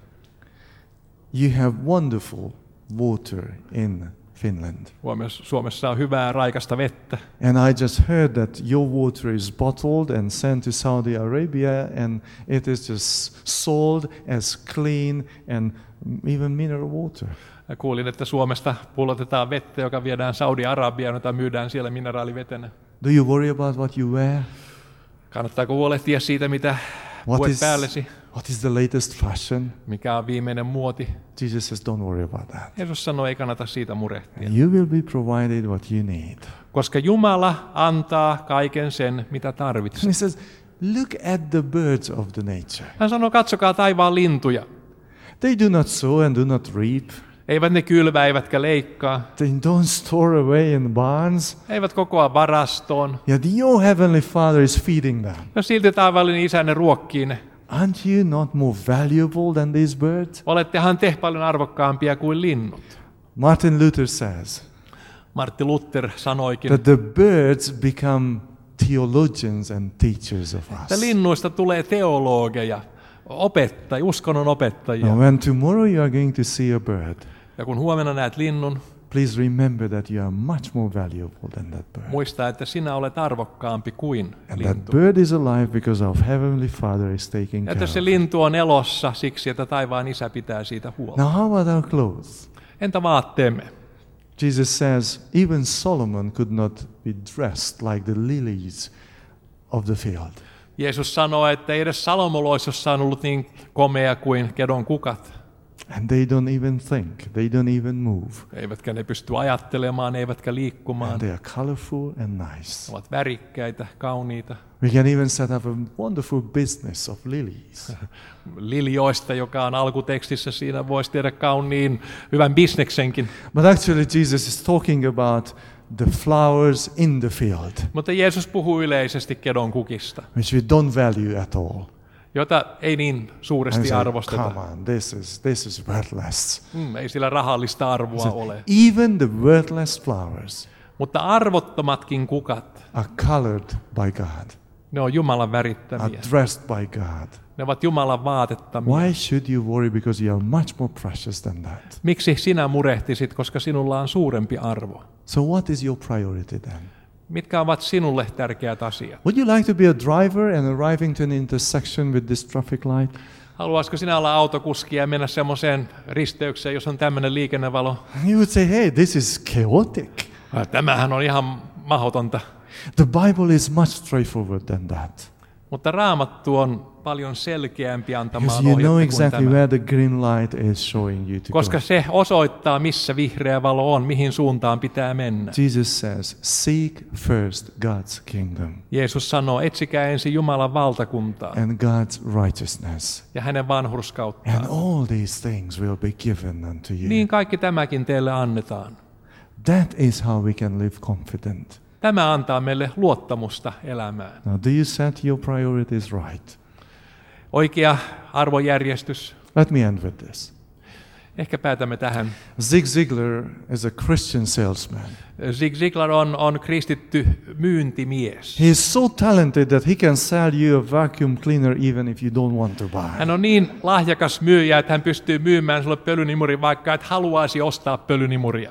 [SPEAKER 2] You have wonderful water in Finland.
[SPEAKER 3] Suomessa on hyvää raikasta vettä.
[SPEAKER 2] And I just heard that your water is bottled and sent to Saudi Arabia, and it is just sold as clean and even mineral water.
[SPEAKER 3] Ja kuulin, että Suomesta pullotetaan vettä, joka viedään Saudi-Arabiaan, jota myydään siellä mineraalivetenä.
[SPEAKER 2] Do you worry about what you wear?
[SPEAKER 3] Kannattaako huolehtia siitä, mitä puet päällesi?
[SPEAKER 2] What is the latest fashion?
[SPEAKER 3] Mikä on viimeinen muoti?
[SPEAKER 2] Jesus says, don't worry about that.
[SPEAKER 3] Jeesus sanoi, ei kannata siitä murehtia.
[SPEAKER 2] You will be provided what you need.
[SPEAKER 3] Koska Jumala antaa kaiken sen, mitä
[SPEAKER 2] And
[SPEAKER 3] tarvitsee.
[SPEAKER 2] he says, look at the birds of the nature.
[SPEAKER 3] Hän sanoi, katsokaa taivaan lintuja.
[SPEAKER 2] They do not sow and do not reap.
[SPEAKER 3] Eivät ne kylvä, eivätkä leikkaa.
[SPEAKER 2] They don't store away in barns.
[SPEAKER 3] Eivät kokoa varastoon.
[SPEAKER 2] Yet your heavenly Father is feeding them.
[SPEAKER 3] Ja silti taivaallinen isänne ruokkii ne.
[SPEAKER 2] Aren't you not more valuable than these birds?
[SPEAKER 3] Olettehan te paljon arvokkaampia kuin linnut.
[SPEAKER 2] Martin Luther says
[SPEAKER 3] Martti Luther sanoikin,
[SPEAKER 2] that the birds become theologians and teachers of
[SPEAKER 3] että
[SPEAKER 2] us.
[SPEAKER 3] linnuista tulee teologeja, opettajia, uskonnon opettajia.
[SPEAKER 2] Now, when tomorrow you are going to see a bird,
[SPEAKER 3] Ja kun huomenna näet linnun,
[SPEAKER 2] please remember that you are much more valuable than that bird.
[SPEAKER 3] muista, että sinä olet arvokkaampi kuin
[SPEAKER 2] And that
[SPEAKER 3] lintu.
[SPEAKER 2] bird is alive because our heavenly Father is taking
[SPEAKER 3] Ja
[SPEAKER 2] care
[SPEAKER 3] että
[SPEAKER 2] of
[SPEAKER 3] se
[SPEAKER 2] it.
[SPEAKER 3] lintu on elossa siksi, että taivaan isä pitää siitä huolta.
[SPEAKER 2] Now, how about our clothes?
[SPEAKER 3] Entä vaatteemme?
[SPEAKER 2] Jesus says, even Solomon could not be dressed like the lilies of the field.
[SPEAKER 3] Jeesus sanoo, että ei edes Salomoloissa ole ollut niin komea kuin kedon kukat.
[SPEAKER 2] And they don't even think, they don't even move.
[SPEAKER 3] Eivätkä ne pysty ajattelemaan, eivätkä liikkumaan.
[SPEAKER 2] And they are colorful and nice.
[SPEAKER 3] Ne ovat värikkäitä, kauniita.
[SPEAKER 2] We can even set up a wonderful business of lilies.
[SPEAKER 3] Liljoista, joka on alkutekstissä, siinä voisi tehdä kauniin hyvän bisneksenkin.
[SPEAKER 2] But actually Jesus is talking about the flowers in the field,
[SPEAKER 3] Mutta Jeesus puhuu yleisesti kedon kukista,
[SPEAKER 2] which we don't value at all.
[SPEAKER 3] jota ei niin
[SPEAKER 2] And we
[SPEAKER 3] suuresti
[SPEAKER 2] say,
[SPEAKER 3] arvosteta.
[SPEAKER 2] come on, this is worthless.
[SPEAKER 3] Ei sillä rahallista arvoa
[SPEAKER 2] So
[SPEAKER 3] ole.
[SPEAKER 2] even the worthless flowers
[SPEAKER 3] Mutta arvottomatkin kukat,
[SPEAKER 2] are colored by God,
[SPEAKER 3] ne on Jumalan
[SPEAKER 2] are
[SPEAKER 3] värittämiä.
[SPEAKER 2] dressed by God.
[SPEAKER 3] Ne ovat Jumalan vaatettamia.
[SPEAKER 2] Why should you worry? Because you are much more precious than that.
[SPEAKER 3] Miksi sinä murehtisit, koska sinulla on suurempi arvo?
[SPEAKER 2] So what is your priority then?
[SPEAKER 3] Mitkä ovat sinulle tärkeät asiat?
[SPEAKER 2] Would you like to be a driver and arriving to an intersection with this traffic light?
[SPEAKER 3] Haluaisiko sinä olla autokuski ja mennä semmoiseen risteykseen, jos on tämmöinen liikennevalo?
[SPEAKER 2] You would say, hey, this is chaotic.
[SPEAKER 3] Tämähän on ihan mahdotonta.
[SPEAKER 2] The Bible is much straightforward than that.
[SPEAKER 3] Mutta Raamattu on paljon selkeämpi antamaan
[SPEAKER 2] Because you know
[SPEAKER 3] ohjetta kuin
[SPEAKER 2] exactly
[SPEAKER 3] tämä.
[SPEAKER 2] where the green light is showing you to
[SPEAKER 3] Koska
[SPEAKER 2] go.
[SPEAKER 3] se osoittaa, missä vihreä valo on, mihin suuntaan pitää mennä.
[SPEAKER 2] Jesus says, seek first God's kingdom
[SPEAKER 3] Jeesus sanoo, etsikää ensin Jumalan valtakuntaa
[SPEAKER 2] and God's righteousness.
[SPEAKER 3] ja hänen
[SPEAKER 2] And
[SPEAKER 3] vanhurskauttaan.
[SPEAKER 2] all these things will be given unto you.
[SPEAKER 3] Niin kaikki tämäkin teille annetaan.
[SPEAKER 2] That is how we can live confident.
[SPEAKER 3] Tämä antaa meille luottamusta elämään.
[SPEAKER 2] Now, do you set your priorities right?
[SPEAKER 3] Oikea arvojärjestys.
[SPEAKER 2] Let me end with this.
[SPEAKER 3] Ehkä päätämme tähän.
[SPEAKER 2] Zig Ziglar is a Christian salesman.
[SPEAKER 3] Zig Ziglar on kristitty myyntimies.
[SPEAKER 2] He is so talented that he can sell you a vacuum cleaner even if you don't want to buy.
[SPEAKER 3] Hän on niin lahjakas myyjä, että hän pystyy myymään sinulle pölynimurin, vaikka et haluaisi ostaa pölynimuria.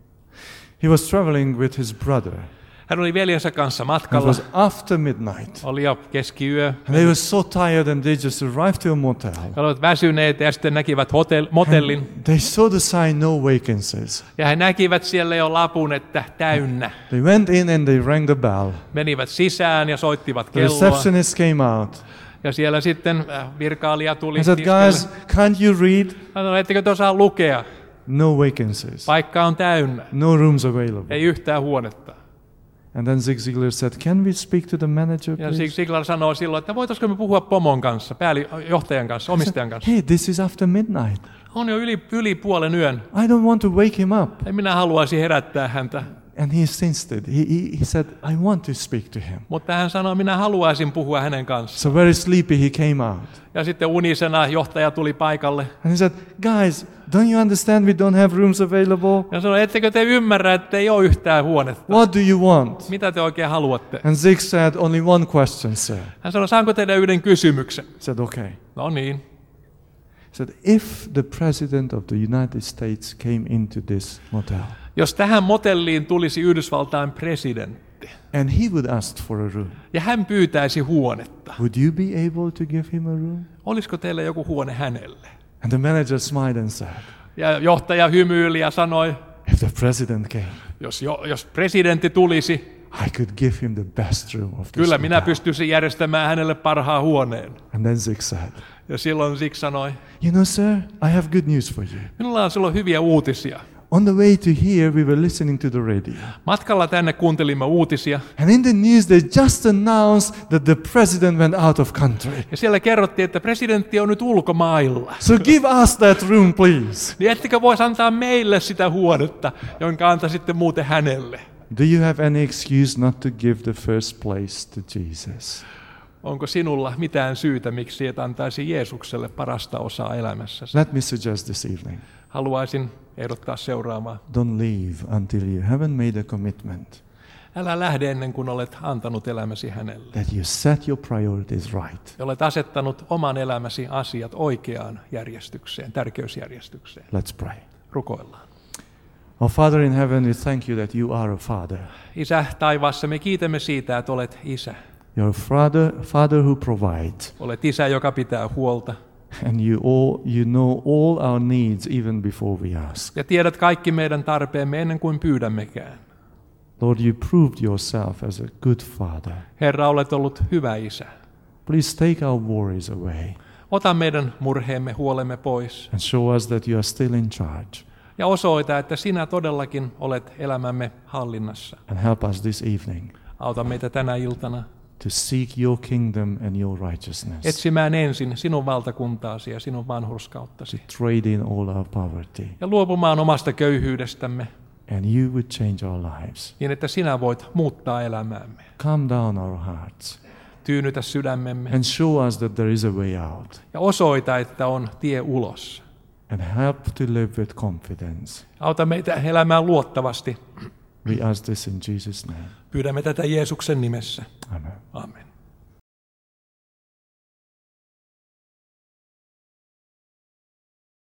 [SPEAKER 2] He was traveling with his brother.
[SPEAKER 3] Hän oli veljensä kanssa
[SPEAKER 2] It
[SPEAKER 3] matkalla.
[SPEAKER 2] was after midnight.
[SPEAKER 3] Oli jo keskiyö.
[SPEAKER 2] And they were so tired and they just arrived to a motel.
[SPEAKER 3] He olivat väsyneitä ja sitten näkivät motellin.
[SPEAKER 2] And they saw the sign, no vacancies.
[SPEAKER 3] Ja he näkivät siellä jo lapun, että täynnä.
[SPEAKER 2] They went in and they rang the bell.
[SPEAKER 3] Menivät sisään ja soittivat
[SPEAKER 2] The
[SPEAKER 3] kelloa.
[SPEAKER 2] receptionist came out.
[SPEAKER 3] Ja siellä sitten virkailija tuli
[SPEAKER 2] He said, guys, can't you read?
[SPEAKER 3] Hän sanoi, ettekö te osaa lukea?
[SPEAKER 2] No vacancies.
[SPEAKER 3] Paikka on täynnä.
[SPEAKER 2] No rooms available.
[SPEAKER 3] Ei yhtään huonetta.
[SPEAKER 2] And then Zig Ziglar said, can we speak to the manager,
[SPEAKER 3] Ja
[SPEAKER 2] please?
[SPEAKER 3] Ziglar sanoi silloin, että voitaisiko me puhua pomon kanssa, johtajan kanssa, omistajan kanssa.
[SPEAKER 2] Hey, this is after midnight.
[SPEAKER 3] On jo yli puolen yön.
[SPEAKER 2] I don't want to wake him up.
[SPEAKER 3] Ei minä haluaisi herättää häntä.
[SPEAKER 2] And he insisted. He said, I want to speak to him.
[SPEAKER 3] Mutta hän sanoi, minä haluaisin puhua hänen kanssaan.
[SPEAKER 2] So very sleepy, he came out.
[SPEAKER 3] Ja sitten unisena johtaja tuli paikalle.
[SPEAKER 2] And he said, guys, don't you understand we don't have rooms available?
[SPEAKER 3] Ja sanoi, ettekö te ymmärrä, että ei ole yhtään huonetta?
[SPEAKER 2] What do you want?
[SPEAKER 3] Mitä te oikein haluatte?
[SPEAKER 2] And Zig said, only one question, sir.
[SPEAKER 3] Hän sanoi, saanko tehdä yhden kysymyksen?
[SPEAKER 2] He said, okay.
[SPEAKER 3] No niin.
[SPEAKER 2] He said, if the president of the United States came into this motel
[SPEAKER 3] Jos tähän motelliin tulisi Yhdysvaltain presidentti
[SPEAKER 2] and he would ask for a room,
[SPEAKER 3] ja hän pyytäisi huonetta,
[SPEAKER 2] would you be able to give him a room?
[SPEAKER 3] olisiko teillä joku huone hänelle?
[SPEAKER 2] And the manager smiled and said,
[SPEAKER 3] Ja johtaja hymyili ja sanoi,
[SPEAKER 2] if the president came,
[SPEAKER 3] jos presidentti tulisi,
[SPEAKER 2] I could give him the best room of this
[SPEAKER 3] kyllä minä
[SPEAKER 2] motel.
[SPEAKER 3] pystyisin järjestämään hänelle parhaan huoneen.
[SPEAKER 2] And then Zig said,
[SPEAKER 3] Ja silloin Zig sanoi,
[SPEAKER 2] you know, sir, I have good news for you.
[SPEAKER 3] minulla on silloin hyviä uutisia.
[SPEAKER 2] On the way to here, we were listening to the radio.
[SPEAKER 3] Matkalla tänne kuuntelimme uutisia,
[SPEAKER 2] And in the news, they just announced that the president went out of country.
[SPEAKER 3] ja siellä kerrottiin, että presidentti on nyt ulkomailla.
[SPEAKER 2] So give us that room, please.
[SPEAKER 3] Niin ettekö voisi antaa meille sitä huonetta, jonka antaisitte muuten hänelle?
[SPEAKER 2] Do you have any excuse not to give the first place to Jesus?
[SPEAKER 3] Onko sinulla mitään syytä, miksi et antaisi Jeesukselle parasta osaa elämässäsi?
[SPEAKER 2] Let me suggest this evening.
[SPEAKER 3] Haluaisin ehdottaa seuraavaa.
[SPEAKER 2] Don't leave until you haven't made a commitment
[SPEAKER 3] Älä lähde ennen kuin olet antanut elämäsi hänelle.
[SPEAKER 2] that you set your priorities right.
[SPEAKER 3] Ja olet asettanut oman elämäsi asiat oikeaan järjestykseen, tärkeysjärjestykseen.
[SPEAKER 2] Let's pray.
[SPEAKER 3] Rukoillaan.
[SPEAKER 2] Our Father in heaven, we thank you that you are a father.
[SPEAKER 3] Isä taivaassa, me kiitämme siitä, että olet isä.
[SPEAKER 2] You're a father who provides.
[SPEAKER 3] Olet isä, joka pitää huolta.
[SPEAKER 2] And you know all our needs even before we ask.
[SPEAKER 3] Ja tiedät kaikki meidän tarpeemme ennen kuin pyydämmekään.
[SPEAKER 2] Lord, you proved yourself as a good father.
[SPEAKER 3] Herra, olet ollut hyvä isä.
[SPEAKER 2] Please take our worries away
[SPEAKER 3] Ota meidän murheemme, huolemme pois.
[SPEAKER 2] and show us that you are still in charge.
[SPEAKER 3] Ja osoita, että sinä todellakin olet elämämme hallinnassa.
[SPEAKER 2] And help us this evening
[SPEAKER 3] Auta meitä tänä iltana
[SPEAKER 2] to seek your kingdom and your righteousness.
[SPEAKER 3] etsimään ensin sinun valtakuntaasi ja sinun vanhurskauttasi.
[SPEAKER 2] Trade in all our poverty.
[SPEAKER 3] Ja luopumaan omasta köyhyydestämme,
[SPEAKER 2] And you would change our lives.
[SPEAKER 3] niin että sinä voit muuttaa elämäämme.
[SPEAKER 2] Calm down our hearts
[SPEAKER 3] Tyynnytä sydämemme
[SPEAKER 2] and show us that there is a way out.
[SPEAKER 3] ja osoita, että on tie ulos.
[SPEAKER 2] And help to live with confidence.
[SPEAKER 3] Auta meitä elämään luottavasti.
[SPEAKER 2] We ask this in Jesus' name.
[SPEAKER 3] Pyydämme tätä Jeesuksen nimessä.
[SPEAKER 2] Amen.
[SPEAKER 3] Amen.